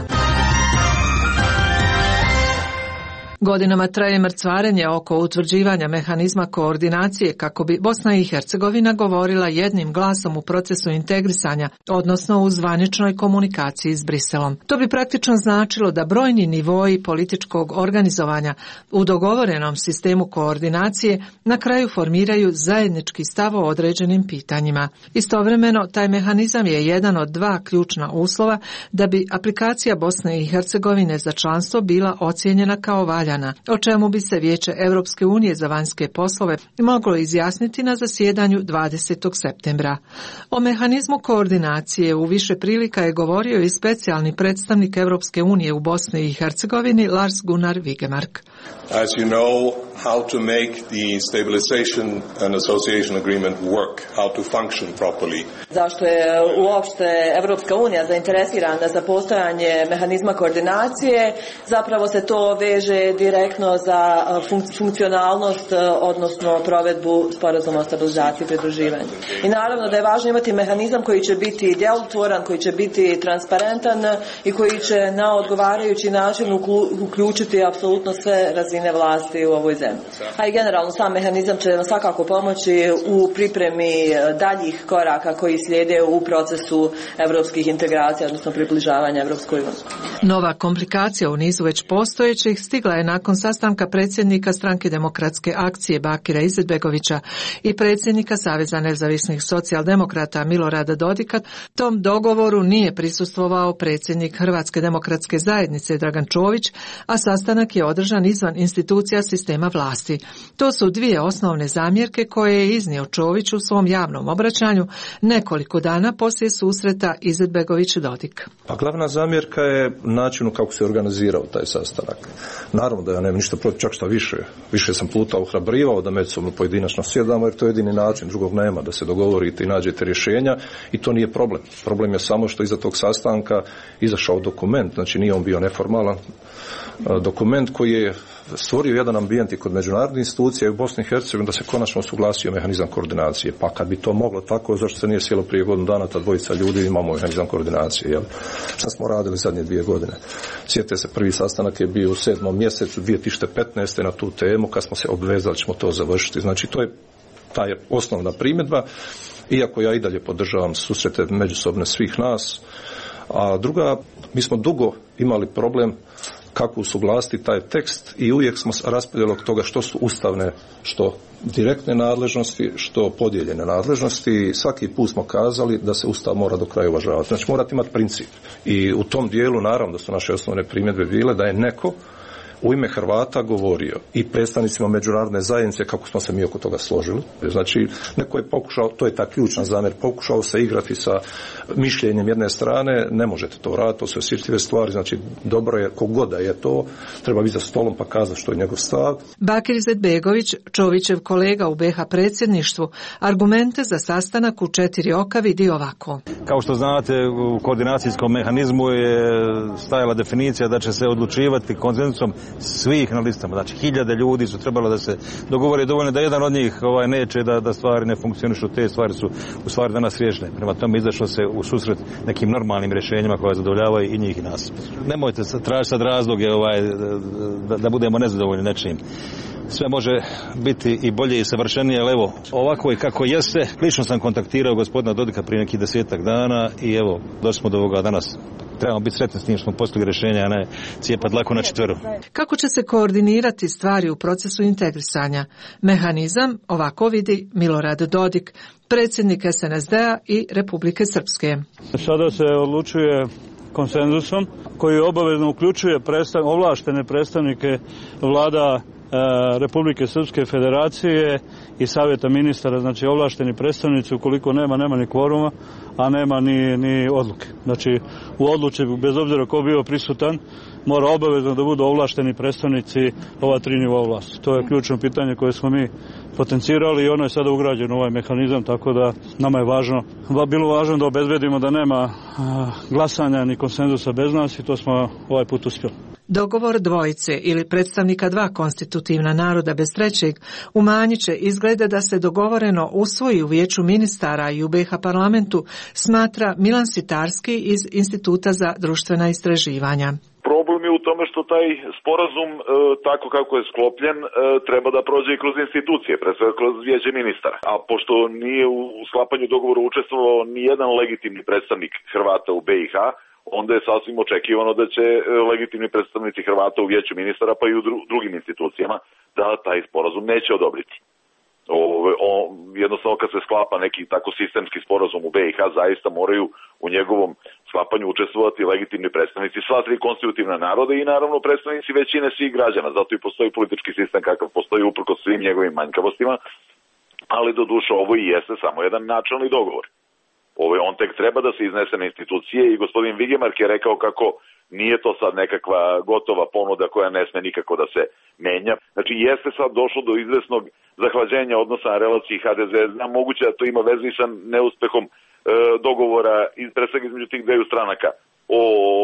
Godinama traje mrcvarenje oko utvrđivanja mehanizma koordinacije kako bi Bosna i Hercegovina govorila jednim glasom u procesu integrisanja, odnosno u zvaničnoj komunikaciji s Briselom. To bi praktično značilo da brojni nivoi političkog organizovanja u dogovorenom sistemu koordinacije na kraju formiraju zajednički stav o određenim pitanjima. Istovremeno, taj mehanizam je jedan od 2 ključna uslova da bi aplikacija Bosne i Hercegovine za članstvo bila ocijenjena kao valjana, o čemu bi se Vijeće Europske unije za vanjske poslove moglo izjasniti na zasjedanju 20. septembra. O mehanizmu koordinacije u više prilika je govorio i specijalni predstavnik Europske unije u Bosni i Hercegovini Lars Gunnar Vigemark. As you know, how to make the stabilization and association agreement work, how to function properly. Zašto je uopšte Evropska unija zainteresirana za postojanje mehanizma koordinacije? Zapravo se to veže direktno za funkcionalnost, odnosno provedbu sporazuma o stabilizaciji i pridruživanju. I naravno da je važno imati mehanizam koji će biti djelotvoran, koji će biti transparentan i koji će na odgovarajući način uključiti apsolutno sve razine vlasti u ovoj zemlji. A i generalno sam mehanizam će nam svakako pomoći u pripremi daljih koraka koji slijede u procesu evropskih integracija, odnosno približavanja Evropskoj uniji. Nova komplikacija u nizu već postojećih stigla je nakon sastanka predsjednika Stranke demokratske akcije Bakira Izetbegovića i predsjednika Saveza nezavisnih socijaldemokrata Milorada Dodika. Tom dogovoru nije prisustvovao predsjednik Hrvatske demokratske zajednice Dragan Čović, a sastanak je održan izvan institucija sistema vlasti. To su 2 osnovne zamjerke koje je iznio Čović u svom javnom obraćanju nekoliko dana poslije susreta Izetbegović-Dodik. Pa glavna zamjerka je načinu kako se organizirao taj sastanak. Naravno da ja nemam ništa protiv, čak šta više sam puta ohrabrivao da međusobno pojedinačno sjedamo, jer to je jedini način, drugog nema, da se dogovorite i nađete rješenja i to nije problem. Problem je samo što iza tog sastanka izašao dokument, znači nije on bio neformalan dokument koji je stvorio jedan ambijent i kod međunarodnih institucija i u Bosni i Hercegovini da se konačno usuglasio mehanizam koordinacije. Pa kad bi to moglo tako, zašto se nije sjelo prije godinu dana ta dvojica ljudi, imamo mehanizam koordinacije. Jel? Šta smo radili zadnje 2 godine? Sjetite se, prvi sastanak je bio u 7. mjesecu 2015. na tu temu, kad smo se obvezali ćemo to završiti. Znači to je ta je osnovna primjedba, iako ja i dalje podržavam susrete međusobne svih nas. A druga, mi smo dugo imali problem kako usuglasiti taj tekst i uvijek smo raspravljali od toga što su ustavne, što direktne nadležnosti, što podijeljene nadležnosti. Svaki put smo kazali da se Ustav mora do kraja uvažavati. Znači morate imati princip. I u tom dijelu naravno da su naše osnovne primjedbe bile da je neko u ime Hrvata govorio i predstavnicima međunarodne zajednice kako smo se mi oko toga složili. Znači, neko je pokušao, to je ta ključna zamjer, pokušao se igrati sa mišljenjem jedne strane, ne možete to vratiti, to su osjetljive stvari, znači dobro je, kogod da je to, treba biti za stolom pa kazati što je njegov stav. Bakir Izetbegović, Čovićev kolega u BiH predsjedništvu, argumente za sastanak u 4 oka vidi ovako. Kao što znate, u koordinacijskom mehanizmu je stajala definicija da će se odlučivati konsenzusom svih na listama. Znači, 1000 ljudi su trebalo da se dogovore, dovoljno da jedan od njih neće da stvari ne funkcionišu, te stvari su u stvari danas riješene. Prema tome izašlo se u susret nekim normalnim rješenjima koja zadovoljavaju i njih i nas. Nemojte tražiti sad razloge da budemo nezadovoljni nečim. Sve može biti i bolje i savršenije, ali evo, ovako je kako jeste. Lično sam kontaktirao gospodina Dodika prije nekih 10 dana i evo, došli smo do ovoga danas. Trebamo biti sretni s tim što smo postigli rješenja, a ne cijepat dlaku na četveru. Kako će se koordinirati stvari u procesu integrisanja? Mehanizam ovako vidi Milorad Dodik, predsjednik SNSD-a i Republike Srpske. Sada se odlučuje konsenzusom koji obavezno uključuje ovlaštene predstavnike vlada Republike Srpske Federacije i Savjeta ministara, znači ovlašteni predstavnici, ukoliko nema ni kvoruma, a nema ni odluke. Znači u odluci, bez obzira ko bio prisutan, mora obavezno da budu ovlašteni predstavnici ova 3 nivoa vlasti. To je ključno pitanje koje smo mi potencirali i ono je sada ugrađeno u ovaj mehanizam, tako da nama je bilo važno da obezbedimo da nema glasanja ni konsenzusa bez nas i to smo ovaj put uspjeli. Dogovor dvojice ili predstavnika 2 konstitutivna naroda bez trećeg umanjit će izglede da se dogovoreno usvoji u Vijeću ministara i u BiH parlamentu, smatra Milan Sitarski iz Instituta za društvena istraživanja. Problem je u tome što taj sporazum, tako kako je sklopljen, treba da prođe i kroz institucije, pre svega kroz Vijeće ministara. A pošto nije u sklapanju dogovora učestvovao ni jedan legitimni predstavnik Hrvata u BiH, onda je sasvim očekivano da će legitimni predstavnici Hrvata u Vijeću ministara pa i u drugim institucijama da taj sporazum neće odobriti. Jednostavno kad se sklapa neki tako sistemski sporazum u BiH, zaista moraju u njegovom sklapanju učestvovati legitimni predstavnici sva 3 konstitutivna naroda i naravno predstavnici većine svih građana. Zato i postoji politički sistem kakav postoji uprkos svim njegovim manjkavostima, ali doduše ovo i jeste samo jedan načelni dogovor. On tek treba da se iznese na institucije i gospodin Vigemark je rekao kako nije to sad nekakva gotova ponuda koja ne sme nikako da se menja. Znači jeste sad došlo do izvesnog zahlađenja odnosa na relaciji HDZ-a, moguće da to ima veze i sa neuspehom dogovora pre svega između tih 2 stranaka o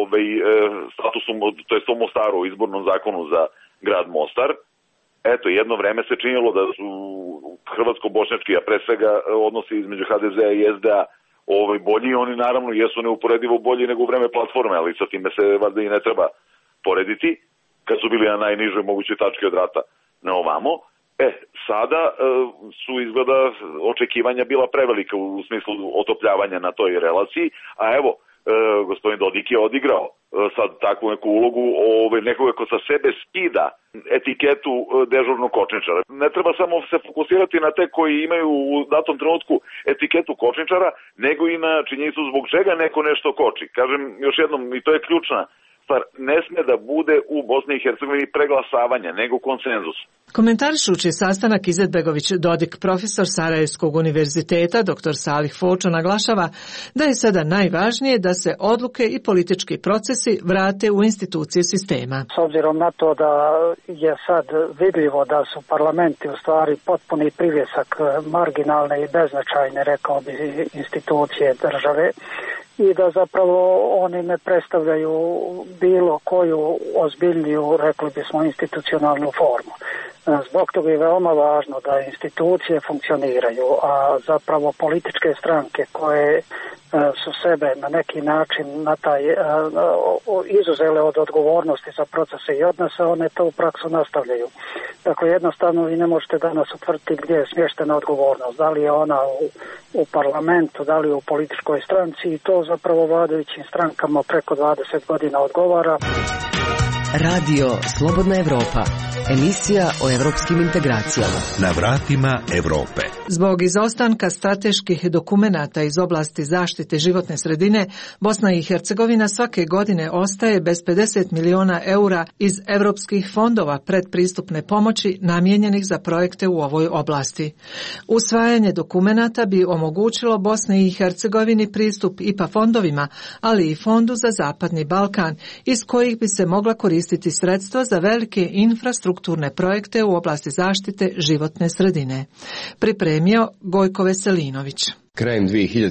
statusu, to jest o Mostaru, o izbornom zakonu za grad Mostar. Eto, jedno vreme se činilo da su hrvatsko-bošnjački, a pre svega odnosi između HDZ-a i SDA bolji i oni naravno jesu neuporedivo bolji nego u vreme platforme, ali sa time se valjda i ne treba porediti, kad su bili na najnižoj mogućoj tački od rata na ovamo. Sada su izgleda očekivanja bila prevelika u smislu otopljavanja na toj relaciji, a evo, gospodin Dodik je odigrao sad takvu neku ulogu nekoga ko sa sebe skida etiketu dežurnog kočničara. Ne treba samo se fokusirati na te koji imaju u datom trenutku etiketu kočničara, nego i na činjenicu zbog čega neko nešto koči. Kažem još jednom, i to je ključna stvar, ne sme da bude u Bosni i Hercegovini preglasavanje, nego konsenzus. Komentarišući sastanak Izetbegović Dodik, profesor Sarajevskog univerziteta, dr. Salih Fočo, naglašava da je sada najvažnije da se odluke i politički procesi vrate u institucije sistema. S obzirom na to da je sad vidljivo da su parlamenti u stvari potpuni privjesak marginalne i beznačajne, rekao bi, institucije države, i da zapravo oni ne predstavljaju bilo koju ozbiljniju, rekli bismo, institucionalnu formu. Zbog toga je veoma važno da institucije funkcioniraju, a zapravo političke stranke koje su sebe na neki način izuzele od odgovornosti za procese i odnose, one to u praksu nastavljaju. Dakle, jednostavno vi ne možete danas utvrditi gdje je smještena odgovornost, da li je ona u parlamentu, da li je u političkoj stranci, i to zapravo vladajućim strankama preko 20 godina odgovara. Radio Slobodna Evropa. Emisija o evropskim integracijama. Na vratima Evrope. Zbog izostanka strateških dokumenata iz oblasti zaštite životne sredine, Bosna i Hercegovina svake godine ostaje bez 50 miliona eura iz evropskih fondova predpristupne pomoći namijenjenih za projekte u ovoj oblasti. Usvajanje dokumenata bi omogućilo Bosni i Hercegovini pristup IPA fondovima, ali i Fondu za Zapadni Balkan, iz kojih bi se mogla koristiti sredstva za velike infrastrukturne projekte u oblasti zaštite životne sredine. Pripremio Gojko Veselinović. Krajem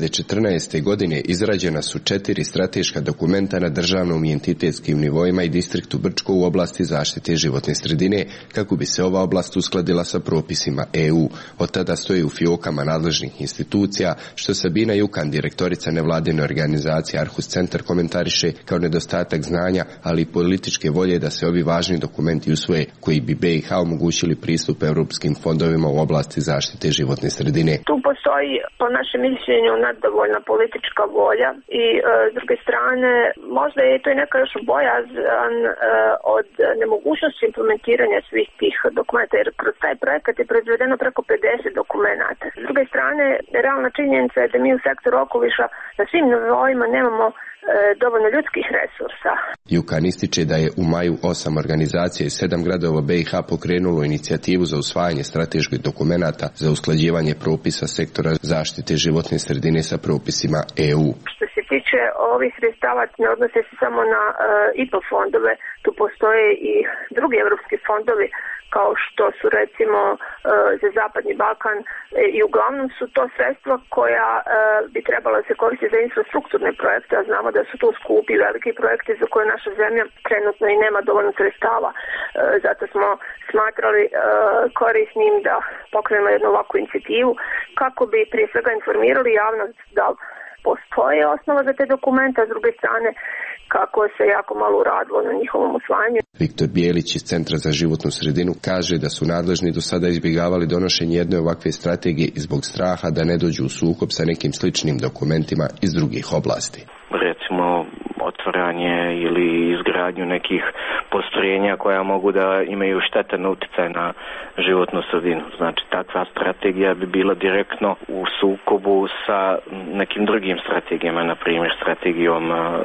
2014. godine izrađena su 4 strateška dokumenta na državnom i entitetskim nivoima i distriktu Brčko u oblasti zaštite životne sredine, kako bi se ova oblast uskladila sa propisima EU. Od tada stoji u fiokama nadležnih institucija, što Sabina Jukan, direktorica nevladine organizacije Arhus Centar, komentariše kao nedostatak znanja, ali i političke volje da se ovi važni dokumenti usvoje, koji bi BiH omogućili pristup europskim fondovima u oblasti zaštite životne sredine. Tu postoji, po našem mišljenju, nedovoljna politička volja i s druge strane možda je to i neka još bojazan od nemogućnosti implementiranja svih tih dokumenta, jer kroz taj projekat je proizvedeno preko 50 dokumenata. S druge strane, realna činjenica je da mi u sektoru okoliša na svim nivoima nemamo dovoljno ljudskih resursa. Jukan ističe da je u maju 8 organizacija i 7 gradova BiH pokrenulo inicijativu za usvajanje strateških dokumenata za usklađivanje propisa sektora zaštite životne sredine sa propisima EU. Što se tiče ovih sredstava, ne odnose se samo na IPA fondove, tu postoje i drugi evropski fondovi, kao što su recimo za Zapadni Balkan, i uglavnom su to sredstva koja bi trebala se koristiti za infrastrukturne projekte, a znamo da su to skupi veliki projekti za koje naša zemlja trenutno i nema dovoljno sredstava. Zato smo smatrali korisnim da pokrenemo jednu ovakvu inicijativu kako bi prije svega informirali javnost da postoje osnova za te dokumente, a s druge strane kako se jako malo uradilo na njihovom usvajanju. Viktor Bijelić iz Centra za životnu sredinu kaže da su nadležni do sada izbjegavali donošenje jedne ovakve strategije i zbog straha da ne dođu u sukob sa nekim sličnim dokumentima iz drugih oblasti. Recimo otvaranje ili izgradnju nekih postrojenja koja mogu da imaju štetan utjecaj na životnu sredinu. Znači, takva strategija bi bila direktno u sukobu sa nekim drugim strategijama, na primjer strategijom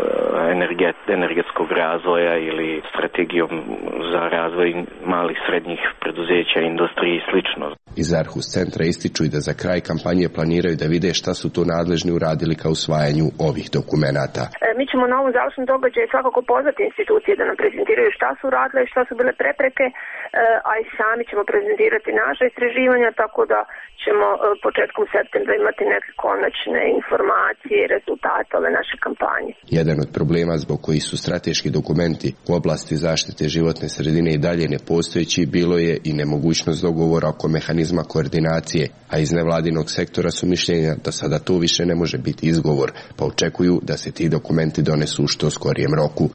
energetskog razvoja ili strategijom za razvoj malih srednjih preduzeća, industrije i slično. Iz Arhus Centra ističu i da za kraj kampanje planiraju da vide šta su to nadležni uradili ka usvajanju ovih dokumenata. Mi ćemo na ovom završnom događaju svakako pozvati institucije da nam prezentiraju šta su radile i šta su bile prepreke, a i sami ćemo prezentirati naše istraživanja, tako da ćemo početkom septembra imati neke konačne informacije i rezultate ove naše kampanje. Jedan od problema zbog kojih su strateški dokumenti u oblasti zaštite životne sredine i dalje nepostojeći bilo je i nemogućnost dogovora oko mehanizma koordinacije, a iz nevladinog sektora su mišljenja da sada to više ne može biti izgovor, pa očekuju da se ti dokumenti donesu u što skorijem roku.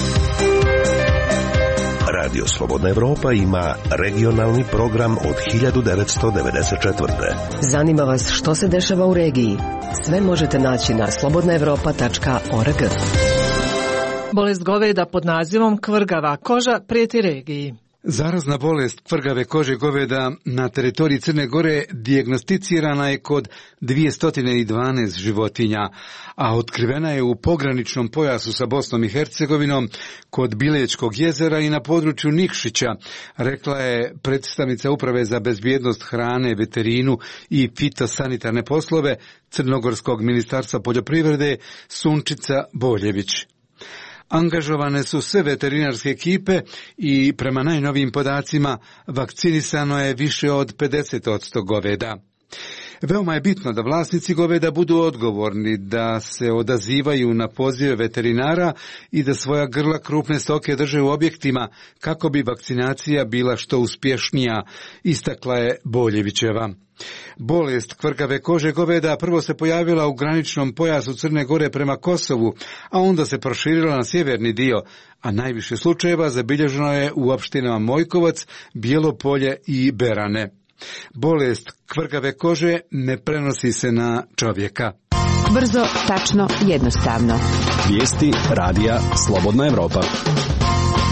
Radio Slobodna Evropa ima regionalni program od 1994. Zanima vas što se dešava u regiji? Sve možete naći na slobodnaevropa.org. Bolest goveda pod nazivom kvrgava koža prijeti regiji. Zarazna bolest kvrgave kože goveda na teritoriji Crne Gore dijagnosticirana je kod 212 životinja, a otkrivena je u pograničnom pojasu sa Bosnom i Hercegovinom kod Bilečkog jezera i na području Nikšića, rekla je predstavnica Uprave za bezbjednost hrane, veterinu i fitosanitarne poslove Crnogorskog ministarstva poljoprivrede Sunčica Boljević. Angažovane su sve veterinarske ekipe i prema najnovijim podacima vakcinisano je više od 50% goveda. Veoma je bitno da vlasnici goveda budu odgovorni, da se odazivaju na pozive veterinara i da svoja grla krupne stoke drže u objektima kako bi vakcinacija bila što uspješnija, istakla je Boljevićeva. Bolest kvrgave kože goveda prvo se pojavila u graničnom pojasu Crne Gore prema Kosovu, a onda se proširila na sjeverni dio, a najviše slučajeva zabilježeno je u opštinama Mojkovac, Bijelopolje i Berane. Bolest kvrgave kože ne prenosi se na čovjeka. Brzo, tačno, jednostavno. Vijesti radija Slobodna Evropa.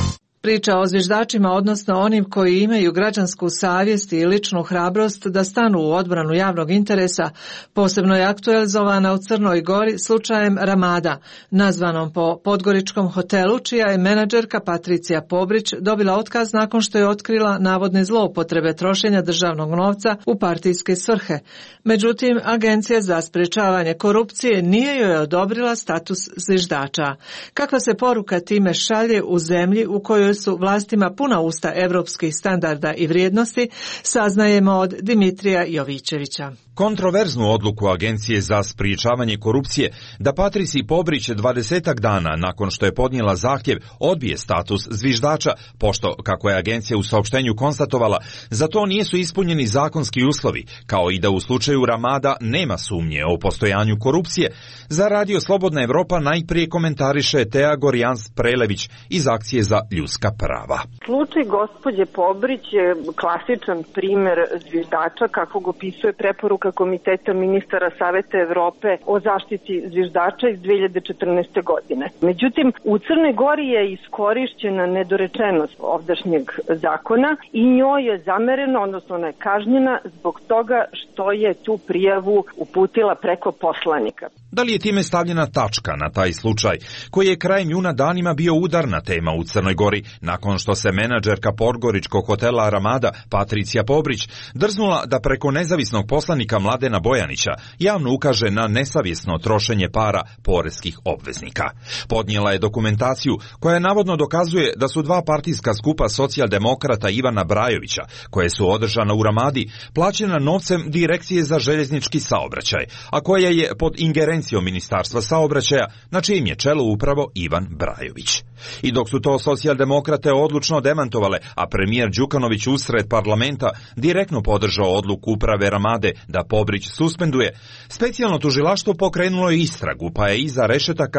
Priča o zviždačima, odnosno onim koji imaju građansku savjest i ličnu hrabrost da stanu u odbranu javnog interesa, posebno je aktualizovana u Crnoj Gori slučajem Ramada, nazvanom po podgoričkom hotelu, čija je menadžerka Patricija Pobrić dobila otkaz nakon što je otkrila navodne zloupotrebe trošenja državnog novca u partijske svrhe. Međutim, Agencija za sprječavanje korupcije nije joj odobrila status zviždača. Kakva se poruka time šalje u zemlji u kojoj su vlastima puna usta evropskih standarda i vrijednosti, saznajemo od Dimitrija Jovićevića. Kontroverznu odluku Agencije za sprječavanje korupcije da Patriciji Pobrić 20 dana nakon što je podnijela zahtjev odbije status zviždača, pošto, kako je agencija u saopštenju konstatovala, za to nisu ispunjeni zakonski uslovi, kao i da u slučaju Ramada nema sumnje o postojanju korupcije, za Radio Slobodna Evropa najprije komentariše Teja Gorjans-Prelević iz Akcije za ljudska prava. Slučaj gospođe Pobrić je klasičan primer zviždača kakvog opisuje preporuka Komiteta ministara Saveta Evrope o zaštiti zviždača iz 2014. godine. Međutim, u Crnoj Gori je iskorišćena nedorečenost ovdašnjeg zakona i njoj je zamereno, odnosno ona je kažnjena zbog toga što je tu prijavu uputila preko poslanika. Da li je time stavljena tačka na taj slučaj, koji je krajem juna danima bio udarna tema u Crnoj Gori, nakon što se menadžerka podgoričkog hotela Ramada, Patricija Pobrić, drznula da preko nezavisnog poslanika Mladena Bojanića javno ukaže na nesavjesno trošenje para poreskih obveznika. Podnijela je dokumentaciju koja navodno dokazuje da su dva partijska skupa socijaldemokrata Ivana Brajovića, koje su održana u Ramadi, plaćena novcem Direkcije za željeznički saobraćaj, a koja je pod ingerencijom Ministarstva saobraćaja, na čijem je čelu upravo Ivan Brajović. I dok su to socijaldemokrate odlučno demantovale, a premijer Đukanović usred parlamenta direktno podržao odluku uprave Ramade da Pobrić suspenduje, specijalno tužilaštvo pokrenulo je istragu, pa je iza rešetaka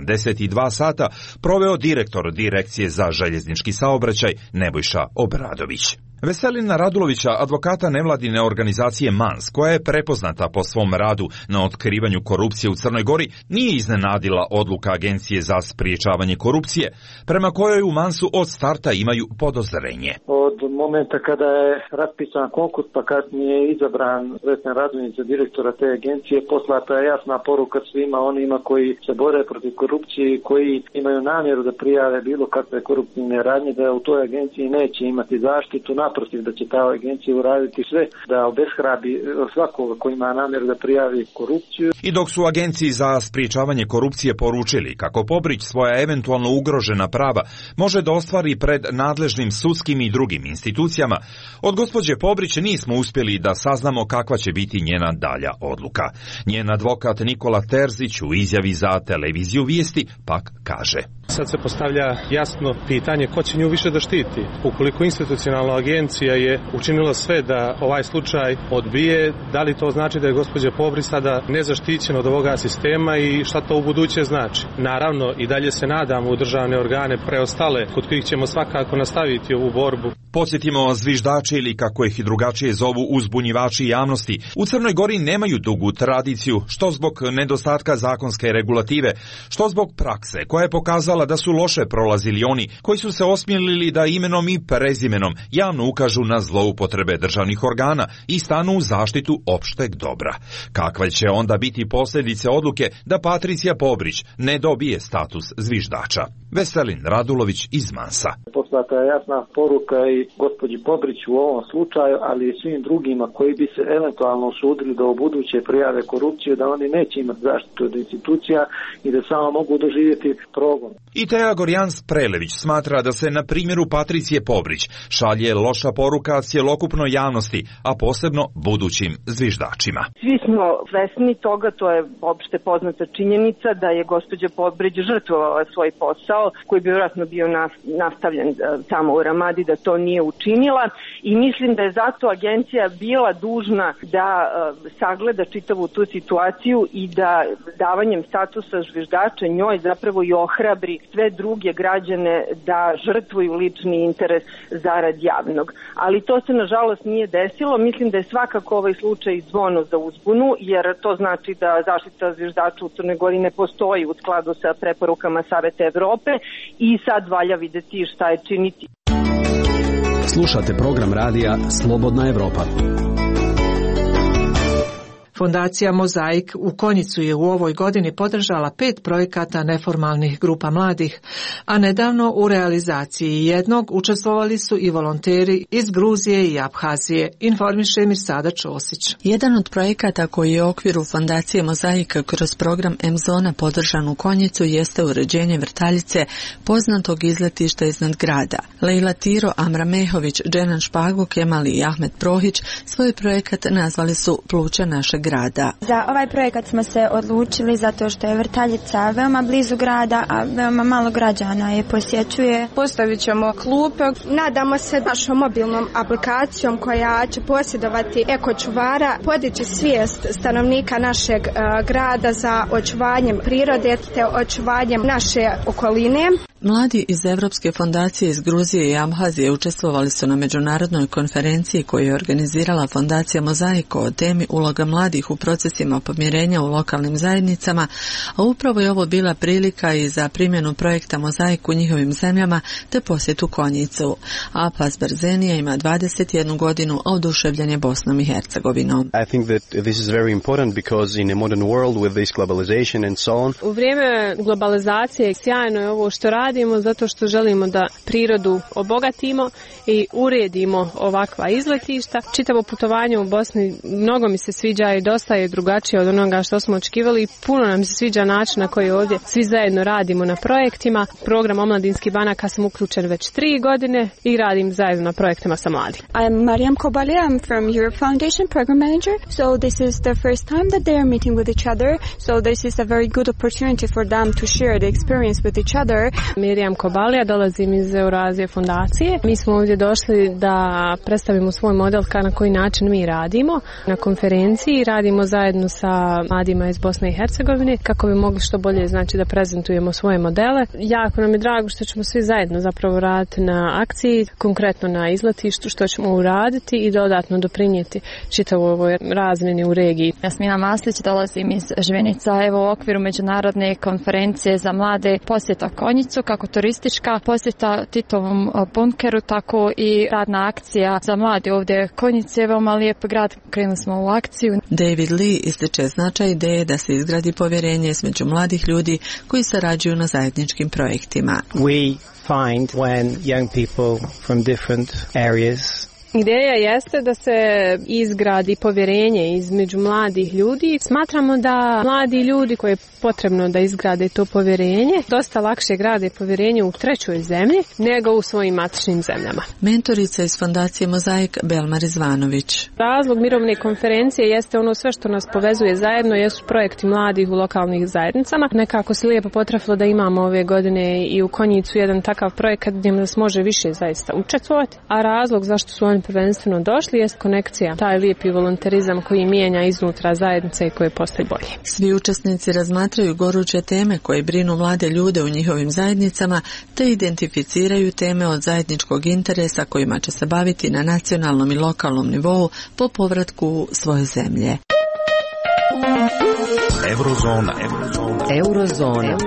72 sata proveo direktor Direkcije za željeznički saobraćaj Nebojša Obradović. Veselina Radulovića, advokata nevladine organizacije MANS, koja je prepoznata po svom radu na otkrivanju korupcije u Crnoj Gori, nije iznenadila odluka Agencije za spriječavanje korupcije, prema kojoj u MANS-u od starta imaju podozrenje. Od momenta kada je raspisan konkurs, pa kasnije je izabran Vesna Radonjić za direktora te agencije, poslata je jasna poruka svima onima koji se bore protiv korupcije i koji imaju namjeru da prijave bilo kakve koruptivne radnje, da u toj agenciji neće imati zaštitu, naprotiv da će ta agencija uraditi sve da obeshrabi svakoga koji ima namjeru da prijavi korupciju. I dok su Agenciji za sprječavanje korupcije poručili kako Pobrić svoja eventualno ugrožena prava može da ostvari pred nadležnim sudskim i drugim institucijama, od gospođe Pobrić nismo uspjeli da saznamo kakva će biti njena dalja odluka. Njen advokat Nikola Terzić u izjavi za televiziju Vijesti pak kaže: Sad se postavlja jasno pitanje ko će nju više da štiti. Ukoliko institucionalna agencija je učinila sve da ovaj slučaj odbije, da li to znači da je gospođa Pobrić sada nezaštićena od ovoga sistema i šta to u buduće znači? Naravno, i dalje se nadamo u državne organe preostale, kod kojih ćemo svakako nastaviti ovu borbu. Podsjetimo, zviždači ili kako ih i drugačije zovu uzbunjivači javnosti u Crnoj Gori nemaju dugu tradiciju, što zbog nedostatka zakonske regulative, što zbog prakse koja je pokazala da su loše prolazili oni koji su se osmjelili da imenom i prezimenom javno ukažu na zloupotrebe državnih organa i stanu u zaštitu opšteg dobra. Kakve će onda biti posljedice odluke da Patricija Pobrić ne dobije status zviždača? Veselin Radulović iz MANS-a. Poslata je jasna poruka i gospođi Pobrić u ovom slučaju, ali i svim drugima koji bi se eventualno usudili da u buduće prijave korupciju, da oni neće imati zaštitu od institucija i da samo mogu doživjeti progon. I Teja Gorjans-Prelević smatra da se na primjeru Patricije Pobrić šalje loša poruka cjelokupnoj javnosti, a posebno budućim zviždačima. Svi smo svesni toga, to je opšte poznata činjenica da je gospođa Pobrić žrtvovala svoj posao, koji bi vjerojatno bio nastavljen samo u Ramadi, da to nije nije učinila i mislim da je zato agencija bila dužna da sagleda čitavu tu situaciju i da davanjem statusa zviždača njoj zapravo i ohrabri sve druge građane da žrtvuju lični interes zarad javnog. Ali to se nažalost nije desilo. Mislim da je svakako ovaj slučaj zvono za uzbunu, jer to znači da zaštita zviždača u Crnoj Gori ne postoji u skladu sa preporukama Saveta Evrope i sad valja videti šta je činiti. Slušate program radija Slobodna Evropa. Fondacija Mozaik u Konjicu je u ovoj godini podržala 5 projekata neformalnih grupa mladih, a nedavno u realizaciji jednog učestvovali su i volonteri iz Gruzije i Abhazije, informiše Mirsada Ćosić. Jedan od projekata koji je u okviru Fondacije Mozaik kroz program M-Zona podržan u Konjicu jeste uređenje vrtaljice poznatog izletišta iznad grada. Lejla Tiro, Amra Mehović, Dženan Špagu, Kemali i Ahmet Prohić svoj projekat nazvali su Pluća našeg grada. Za ovaj projekat smo se odlučili zato što je vrtaljica veoma blizu grada, a veoma malo građana je posjećuje. Postavit ćemo klupe. Nadamo se našom mobilnom aplikacijom koja će posjedovati ekočuvara, podići svijest stanovnika našeg grada za očuvanjem prirode te očuvanjem naše okoline. Mladi iz Evropske fondacije iz Gruzije i Abhazije učestvovali su na međunarodnoj konferenciji koju je organizirala Fondacija Mozaik o temi uloga mladih u procesima pomirenja u lokalnim zajednicama, a upravo je ovo bila prilika i za primjenu projekta Mozaik u njihovim zemljama te posjetu Konjicu. Apas Berzenija ima 21 godinu, a oduševljen je Bosnom i Hercegovinom. I think that this is very important because in a modern world with this globalization and so on. U vrijeme globalizacije sjajno je ovo što radimo zato što želimo da prirodu obogatimo i uredimo ovakva izletišta. Čitavo putovanje u Bosni mnogo mi se sviđa i dosta je drugačije od onoga što smo očekivali i puno nam se sviđa način na koji ovdje svi zajedno radimo na projektima. Program omladinskih banaka sam uključen već 3 godine i radim zajedno na projektima sa mladima. I'm Mariam Kobalia, I'm from Europe Foundation Program Manager. So this is the first time that they are meeting with each other. So this is a very good opportunity for them to share the experience with each other. Miriam Kobalija, dolazim iz Eurazije fondacije. Mi smo ovdje došli da predstavimo svoj model na koji način mi radimo. Na konferenciji radimo zajedno sa mladima iz Bosne i Hercegovine kako bi mogli što bolje da prezentujemo svoje modele. Jako nam je drago što ćemo svi zajedno zapravo raditi na akciji, konkretno na izletištu, što ćemo uraditi i dodatno doprinijeti čitavoj ovoj razmjeni u regiji. Jasmina Maslić, dolazim iz Žvenica. Evo u okviru međunarodne konferencije za mlade posjeta Konjicu, kako turistička posjeta Titovom bunkeru, tako i radna akcija za mlade ovdje Konjice je veoma lijep grad. Krenuli smo u akciju. David Lee ističe značaj ideje da se izgradi povjerenje između mladih ljudi koji sarađuju na zajedničkim projektima. We find when young people from different areas Ideja jeste da se izgradi povjerenje između mladih ljudi. Smatramo da mladi ljudi koji je potrebno da izgrade to povjerenje dosta lakše grade povjerenje u trećoj zemlji nego u svojim matičnim zemljama. Mentorica iz Fondacije Mozaik Belmar Izvanović. Razlog mirovne konferencije jeste ono sve što nas povezuje zajedno, jesu projekti mladih u lokalnih zajednicama. Nekako se lijepo potrafilo da imamo ove godine i u Konjicu jedan takav projekat gdje nas može više zaista učestvovati. A razlog zašto su oni prvenstveno došli jest konekcija, taj lijepi volonterizam koji mijenja iznutra zajednice i koji postaje bolji. Svi učesnici razmatraju goruće teme koje brinu mlade ljude u njihovim zajednicama te identificiraju teme od zajedničkog interesa kojima će se baviti na nacionalnom i lokalnom nivou po povratku u svoje zemlje. Eurozona.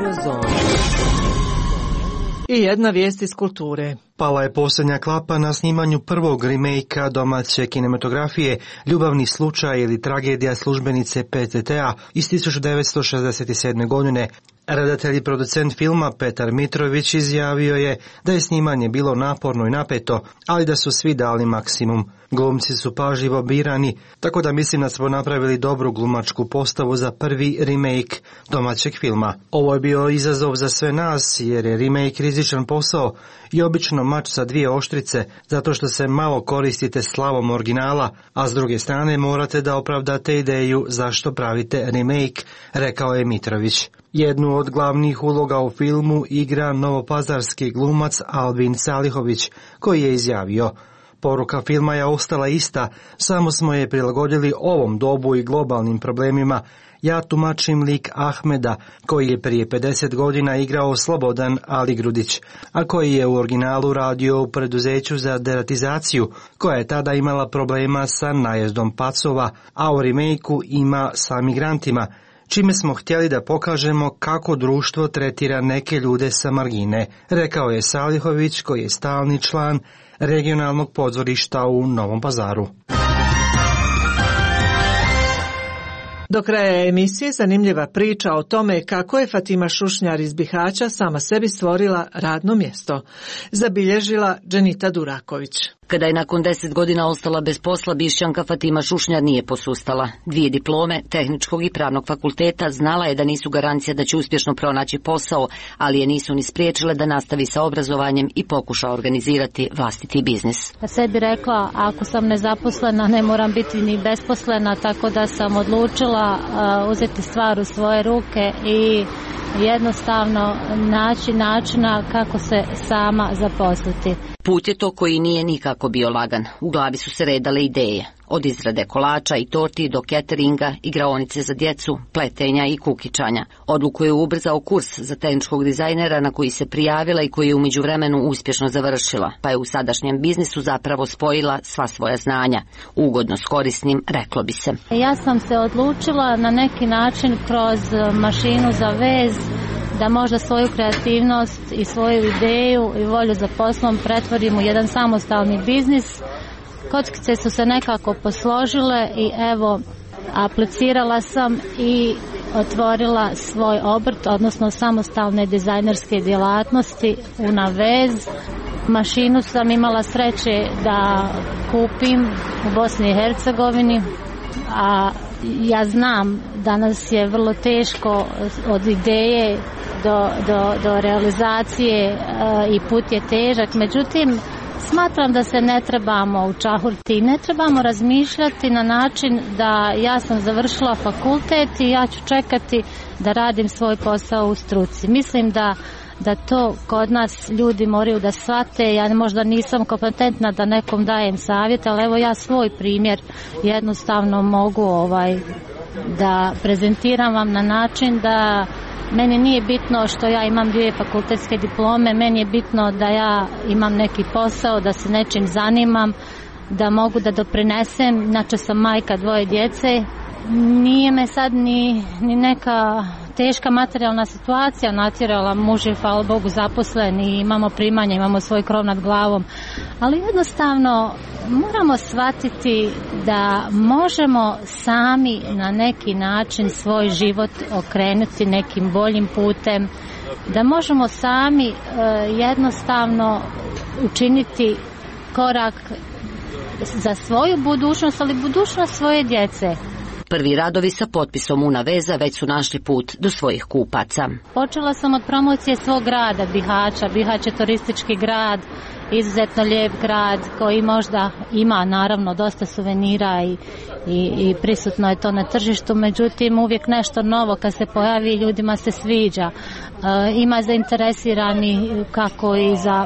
I jedna vijest iz kulture. Pala je posljednja klapa na snimanju prvog remake-a domaće kinematografije Ljubavni slučaj ili tragedija službenice PTT-a iz 1967. godine. Redatelj i producent filma Petar Mitrović izjavio je da je snimanje bilo naporno i napeto, ali da su svi dali maksimum. Glumci su pažljivo birani, tako da mislim da smo napravili dobru glumačku postavu za prvi remake domaćeg filma. Ovo je bio izazov za sve nas jer je remake rizičan posao i obično mač sa dvije oštrice zato što se malo koristite slavom originala, a s druge strane morate da opravdate ideju zašto pravite remake, rekao je Mitrović. Jednu od glavnih uloga u filmu igra novopazarski glumac Albin Salihović, koji je izjavio: poruka filma je ostala ista, samo smo je prilagodili ovom dobu i globalnim problemima. Ja tumačim lik Ahmeda, koji je prije 50 godina igrao Slobodan Aligrudić, a koji je u originalu radio u preduzeću za deratizaciju, koja je tada imala problema sa najezdom pacova, a u remake-u ima sa migrantima, čime smo htjeli da pokažemo kako društvo tretira neke ljude sa margine, rekao je Salihović, koji je stalni član regionalnog pozorišta u Novom Pazaru. Do kraja emisije zanimljiva priča o tome kako je Fatima Šušnjar iz Bihaća sama sebi stvorila radno mjesto, zabilježila Dženita Duraković. Kada je nakon 10 godina ostala bez posla, Bišćanka Fatima Šušnjar nije posustala. 2 diplome, tehničkog i pravnog fakulteta, znala je da nisu garancija da će uspješno pronaći posao, ali je nisu ni spriječile da nastavi sa obrazovanjem i pokuša organizirati vlastiti biznis. Sebi rekla, ako sam nezaposlena, ne moram biti ni besposlena, tako da sam odlučila uzeti stvar u svoje ruke i jednostavno naći načina kako se sama zaposliti. Put je to koji nije nikako bio lagan. U glavi su se redale ideje. Od izrade kolača i torti do cateringa, igraonice za djecu, pletenja i kukičanja. Odluku je ubrzao kurs za tehničkog dizajnera na koji se prijavila i koji je u međuvremenu uspješno završila, pa je u sadašnjem biznisu zapravo spojila sva svoja znanja. Ugodno s korisnim, reklo bi se. Ja sam se odlučila na neki način kroz mašinu za vez da možda svoju kreativnost i svoju ideju i volju za poslom pretvorim u jedan samostalni biznis. Kockice su se nekako posložile i evo, aplicirala sam i otvorila svoj obrt, odnosno samostalne dizajnerske djelatnosti na vez. Mašinu sam imala sreće da kupim u Bosni i Hercegovini, a ja znam danas je vrlo teško od ideje do realizacije i put je težak, međutim smatram da se ne trebamo učahuriti, ne trebamo razmišljati na način da ja sam završila fakultet i ja ću čekati da radim svoj posao u struci. Mislim da to kod nas ljudi moraju da shvate. Ja možda nisam kompetentna da nekom dajem savjet, ali evo ja svoj primjer jednostavno mogu da prezentiram vam na način da meni nije bitno što ja imam 2 fakultetske diplome, meni je bitno da ja imam neki posao, da se nečim zanimam, da mogu da doprinesem. Inače sam majka 2 djece. Nije me sad ni neka teška materijalna situacija natjerala, muž je hvala Bogu zaposlen i imamo primanja, imamo svoj krov nad glavom, ali jednostavno moramo shvatiti da možemo sami na neki način svoj život okrenuti nekim boljim putem, da možemo sami jednostavno učiniti korak za svoju budućnost, ali budućnost svoje djece. Prvi radovi sa potpisom Una Veza već su našli put do svojih kupaca. Počela sam od promocije svog grada, Bihaća. Bihać je turistički grad, izuzetno lijep grad koji možda ima naravno dosta suvenira i prisutno je to na tržištu, međutim uvijek nešto novo kad se pojavi ljudima se sviđa. Ima zainteresirani kako i za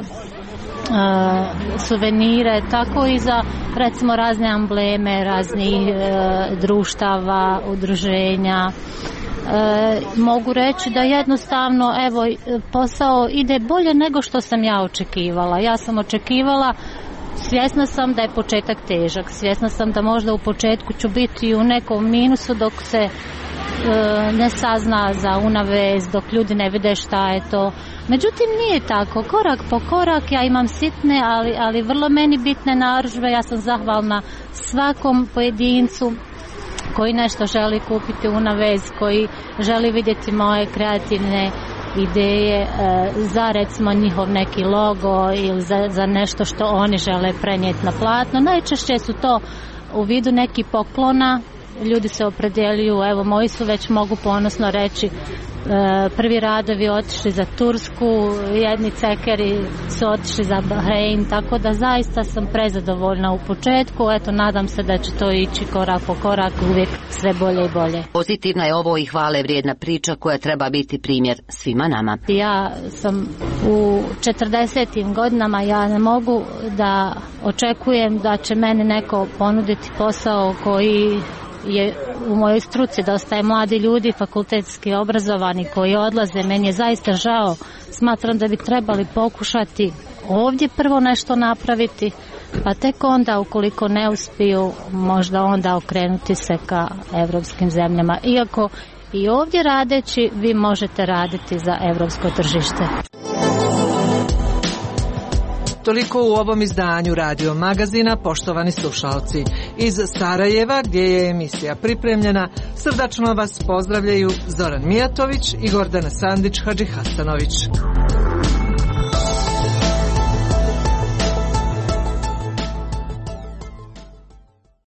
suvenire, tako i za recimo razne ambleme, raznih društava, udruženja. Mogu reći da jednostavno evo posao ide bolje nego što sam ja očekivala. Ja sam očekivala, svjesna sam da je početak težak, svjesna sam da možda u početku ću biti u nekom minusu dok se ne sazna za Una Vez, dok ljudi ne vide šta je to. Međutim, nije tako. Korak po korak ja imam sitne, ali vrlo meni bitne narudžbe. Ja sam zahvalna svakom pojedincu koji nešto želi kupiti Una Vez, koji želi vidjeti moje kreativne ideje za recimo njihov neki logo ili za nešto što oni žele prenijeti na platno. Najčešće su to u vidu nekih poklona ljudi se opredjeljuju, evo moji su već, mogu ponosno reći, prvi radovi otišli za Tursku, jedni cekeri su otišli za Bahrein, tako da zaista sam prezadovoljna u početku, eto nadam se da će to ići korak po korak, uvijek sve bolje i bolje. Pozitivna je ovo i hvale vrijedna priča koja treba biti primjer svima nama. Ja sam u 40. godinama, ja ne mogu da očekujem da će meni neko ponuditi posao koji je u mojoj struci, dosta je mladi ljudi, fakultetski obrazovani koji odlaze, meni je zaista žao, smatram da bi trebali pokušati ovdje prvo nešto napraviti, pa tek onda ukoliko ne uspiju, možda onda okrenuti se ka evropskim zemljama, iako i ovdje radeći vi možete raditi za evropsko tržište. Toliko u ovom izdanju Radio Magazina, poštovani slušalci. Iz Sarajeva, gdje je emisija pripremljena, srdačno vas pozdravljaju Zoran Mijatović i Gordana Sandić-Hadžihasanović.